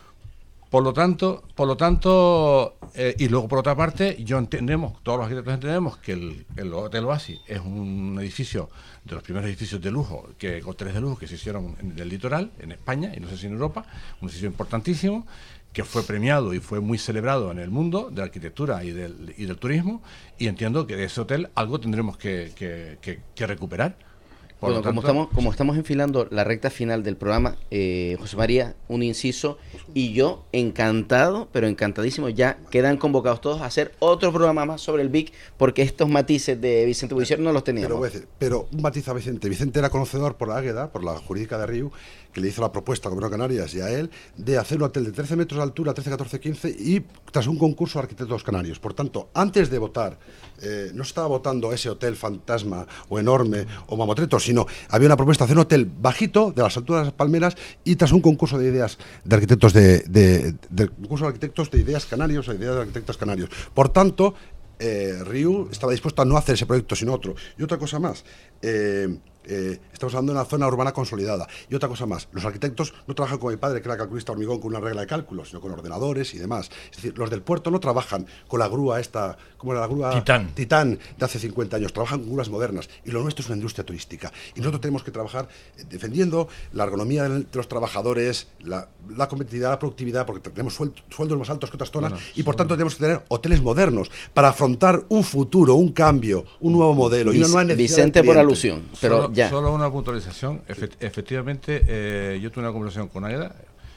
Por lo tanto, por lo tanto, eh, y luego por otra parte, yo entendemos, todos los arquitectos entendemos que el, el Hotel Oasis es un edificio de los primeros edificios de lujo, que hoteles de lujo que se hicieron en el litoral, en España, y no sé si en Europa, un edificio importantísimo, que fue premiado y fue muy celebrado en el mundo de la arquitectura y del, y del turismo, y entiendo que de ese hotel algo tendremos que, que, que, que recuperar. Por bueno, tanto, como estamos como estamos enfilando la recta final del programa, eh, José María, un inciso, y yo encantado, pero encantadísimo, ya quedan convocados todos a hacer otro programa más sobre el B I C, porque estos matices de Vicente Boisier no los teníamos. Pero, voy a decir, pero un matiz a Vicente. Vicente era conocedor por la Águeda, por la jurídica de Río, que le hizo la propuesta al Gobierno de Canarias y a él de hacer un hotel de trece metros de altura, trece, catorce, quince, y tras un concurso de arquitectos canarios. Por tanto, antes de votar, eh, no estaba votando ese hotel fantasma o enorme o mamotreto, sino había una propuesta de hacer un hotel bajito, de las alturas de las palmeras, y tras un concurso de ideas de arquitectos de, de, de, de concurso de arquitectos de ideas canarios, o ideas de arquitectos canarios. Por tanto, eh, Riu estaba dispuesto a no hacer ese proyecto, sino otro. Y otra cosa más, eh, Eh, estamos hablando de una zona urbana consolidada. Y otra cosa más, los arquitectos no trabajan como mi padre, que era calculista hormigón, con una regla de cálculo, sino con ordenadores y demás. Es decir, los del puerto no trabajan con la grúa esta, como era la grúa Titán. Titán de hace cincuenta años, trabajan con grúas modernas. Y lo nuestro es una industria turística. Y nosotros tenemos que trabajar eh, defendiendo la ergonomía de los trabajadores, la, la competitividad, la productividad, porque tenemos suel- sueldos más altos que otras zonas, bueno, y por tanto tenemos que tener hoteles modernos para afrontar un futuro, un cambio, un nuevo modelo. Vic- y una nueva necesidad Vicente del por cliente. alusión, pero Solo, ya. solo una puntualización. Efect- efectivamente, eh, yo tuve una conversación con Aida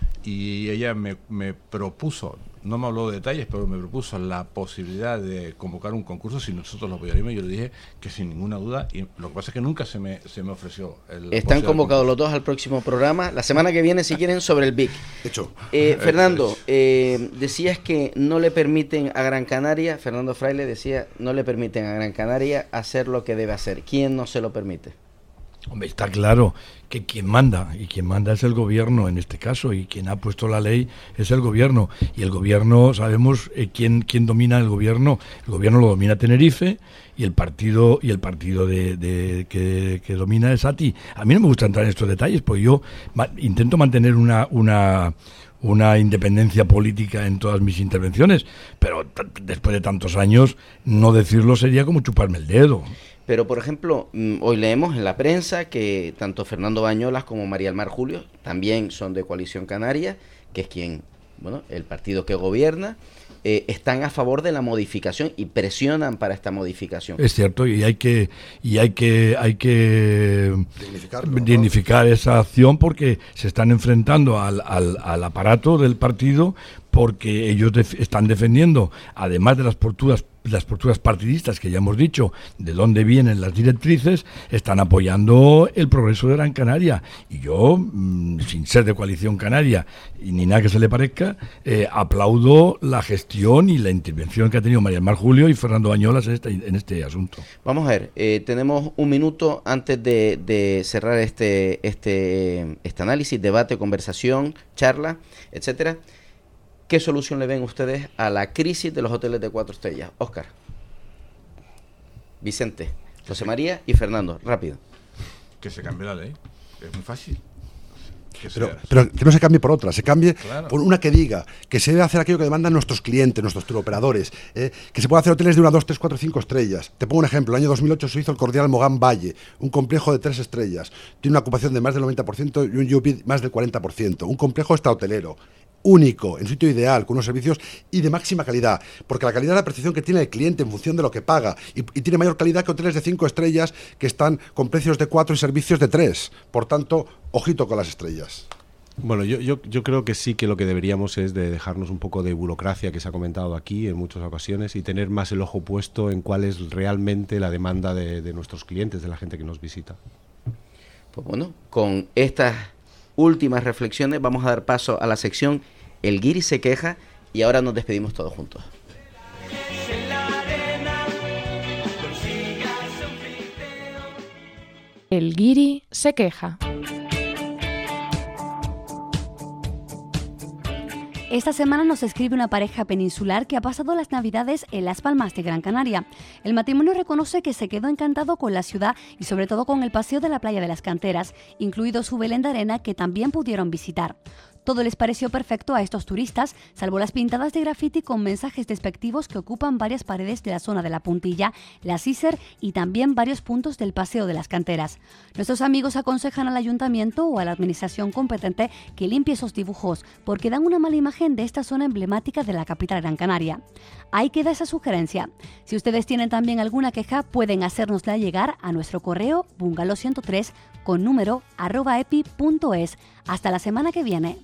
y ella me, me propuso, no me habló de detalles, pero me propuso la posibilidad de convocar un concurso si nosotros lo apoyaríamos. Yo le dije que sin ninguna duda, y lo que pasa es que nunca se me, se me ofreció. El Están convocados los dos al próximo programa. La semana que viene, si quieren, sobre el Vic. Hecho. Eh, Fernando, eh, decías que no le permiten a Gran Canaria, Fernando Fraile decía, no le permiten a Gran Canaria hacer lo que debe hacer. ¿Quién no se lo permite? Hombre, está claro que quien manda, y quien manda es el gobierno en este caso, y quien ha puesto la ley es el gobierno. Y el gobierno, sabemos eh, quién, quién domina el gobierno. El gobierno lo domina Tenerife, y el partido y el partido de, de que, que domina es A T I. A mí no me gusta entrar en estos detalles, porque yo ma- intento mantener una... una una independencia política en todas mis intervenciones, pero t- después de tantos años no decirlo sería como chuparme el dedo. Pero, por ejemplo, mm, hoy leemos en la prensa que tanto Fernando Bañolas como María del Mar Julio también son de Coalición Canaria, que es quien, bueno, el partido que gobierna, eh, están a favor de la modificación y presionan para esta modificación. Es cierto, y hay que y hay que hay que Dignificarlo, ¿no? dignificar esa acción, porque se están enfrentando al, al, al aparato del partido, porque ellos def- están defendiendo, además de las posturas las posturas partidistas que ya hemos dicho, de dónde vienen las directrices, están apoyando el progreso de Gran Canaria. Y yo, mmm, sin ser de Coalición Canaria y ni nada que se le parezca, eh, aplaudo la gestión y la intervención que ha tenido María del Mar Julio y Fernando Bañolas en este, en este asunto. Vamos a ver, eh, tenemos un minuto antes de, de cerrar este, este, este análisis, debate, conversación, charla, etcétera. ¿Qué solución le ven ustedes a la crisis de los hoteles de cuatro estrellas? Óscar, Vicente, José María y Fernando, rápido. Que se cambie la ley. Es muy fácil. Que Pero, sea- pero que no se cambie por otra, se cambie Claro. por una que diga que se debe hacer aquello que demandan nuestros clientes, nuestros turoperadores, eh, que se puede hacer hoteles de una, dos, tres, cuatro, cinco estrellas. Te pongo un ejemplo, el año dos mil ocho se hizo el Cordial Mogán Valle, un complejo de tres estrellas, tiene una ocupación de más del noventa por ciento y un U P más del cuarenta por ciento, un complejo extrahotelero, único, en sitio ideal, con unos servicios y de máxima calidad, porque la calidad es la percepción que tiene el cliente en función de lo que paga, y, y tiene mayor calidad que hoteles de cinco estrellas que están con precios de cuatro y servicios de tres. Por tanto, ojito con las estrellas. Bueno, yo, yo, yo creo que sí que lo que deberíamos es de dejarnos un poco de burocracia que se ha comentado aquí en muchas ocasiones y tener más el ojo puesto en cuál es realmente la demanda de, de nuestros clientes, de la gente que nos visita. Pues bueno, con estas últimas reflexiones vamos a dar paso a la sección El Guiri se queja y ahora nos despedimos todos juntos. El guiri se queja. Esta semana nos escribe una pareja peninsular que ha pasado las Navidades en Las Palmas de Gran Canaria. El matrimonio reconoce que se quedó encantado con la ciudad y sobre todo con el paseo de la playa de las Canteras, incluido su Belén de arena que también pudieron visitar. Todo les pareció perfecto a estos turistas, salvo las pintadas de grafiti con mensajes despectivos que ocupan varias paredes de la zona de la Puntilla, la Cícer y también varios puntos del Paseo de las Canteras. Nuestros amigos aconsejan al ayuntamiento o a la administración competente que limpie esos dibujos, porque dan una mala imagen de esta zona emblemática de la capital Gran Canaria. Ahí queda esa sugerencia. Si ustedes tienen también alguna queja, pueden hacérnosla llegar a nuestro correo bungalow ciento tres con número arroba epi punto es. Hasta la semana que viene.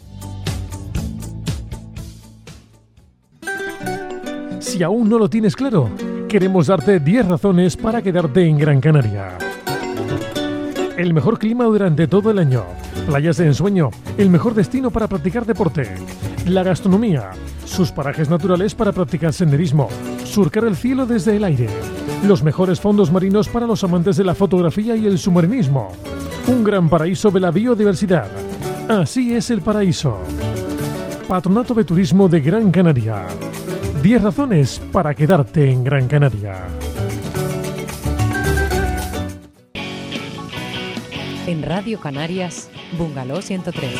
Si aún no lo tienes claro, queremos darte diez razones para quedarte en Gran Canaria. El mejor clima durante todo el año, playas de ensueño, el mejor destino para practicar deporte, la gastronomía, sus parajes naturales para practicar senderismo, surcar el cielo desde el aire. Los mejores fondos marinos para los amantes de la fotografía y el submarinismo. Un gran paraíso de la biodiversidad. Así es el paraíso. Patronato de Turismo de Gran Canaria. diez razones para quedarte en Gran Canaria. En Radio Canarias, Bungalow ciento tres.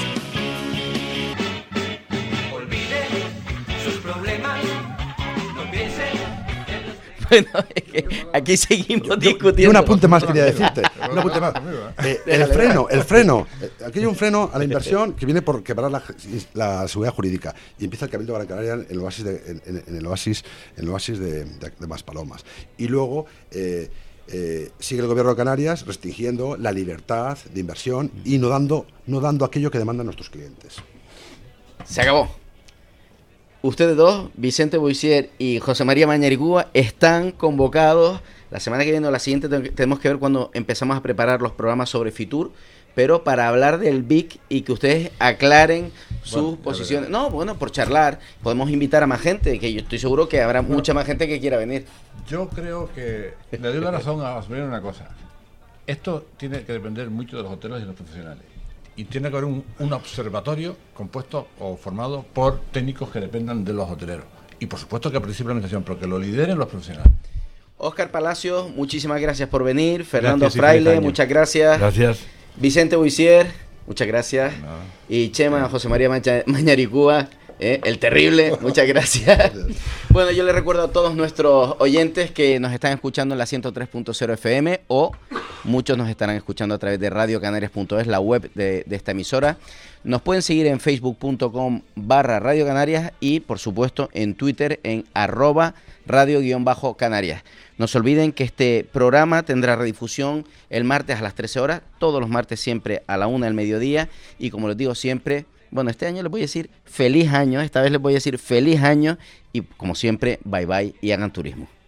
Olvide sus problemas, no piense. Bueno, es que aquí seguimos Yo- discutiendo. Y un apunte más quería decirte. Un apunte más. Eh, el Déjale, freno, déjale. el freno. Eh, Aquí hay un freno a la inversión que viene por quebrar la, la seguridad jurídica. Y empieza el Cabildo de Gran Canaria en el oasis de, en, en- en el oasis, en el oasis de, de, de Maspalomas. Y luego eh, eh, sigue el Gobierno de Canarias restringiendo la libertad de inversión y no dando, no dando aquello que demandan nuestros clientes. Se acabó. Ustedes dos, Vicente Boisier y José María Mañaricúa, están convocados. La semana que viene o la siguiente ten- tenemos que ver cuando empezamos a preparar los programas sobre Fitur, pero para hablar del B I C y que ustedes aclaren sus Bueno, ya posiciones. No, bueno, por charlar. Podemos invitar a más gente, que yo estoy seguro que habrá Bueno. mucha más gente que quiera venir. Yo creo que le doy la razón a Osvaldo en una cosa. Esto tiene que depender mucho de los hoteles y de los profesionales. Y tiene que haber un, un observatorio compuesto o formado por técnicos que dependan de los hoteleros. Y por supuesto que participe la administración, pero que lo lideren los profesionales. Óscar Palacios, muchísimas gracias por venir. Fernando Gracias y Fraile, feliz año. muchas gracias. Gracias. Vicente Boisier, muchas gracias. Y Chema José María Macha- Mañaricúa, eh, el terrible, muchas gracias. Bueno, yo les recuerdo a todos nuestros oyentes que nos están escuchando en la ciento tres punto cero F M o muchos nos estarán escuchando a través de radio canarias punto es, la web de, de esta emisora. Nos pueden seguir en facebook punto com barra Radio Canarias y, por supuesto, en Twitter en arroba radio-canarias. No se olviden que este programa tendrá redifusión el martes a las trece horas, todos los martes siempre a la una del mediodía. Y como les digo siempre, bueno, este año les voy a decir feliz año, esta vez les voy a decir feliz año y como siempre, bye bye y hagan turismo.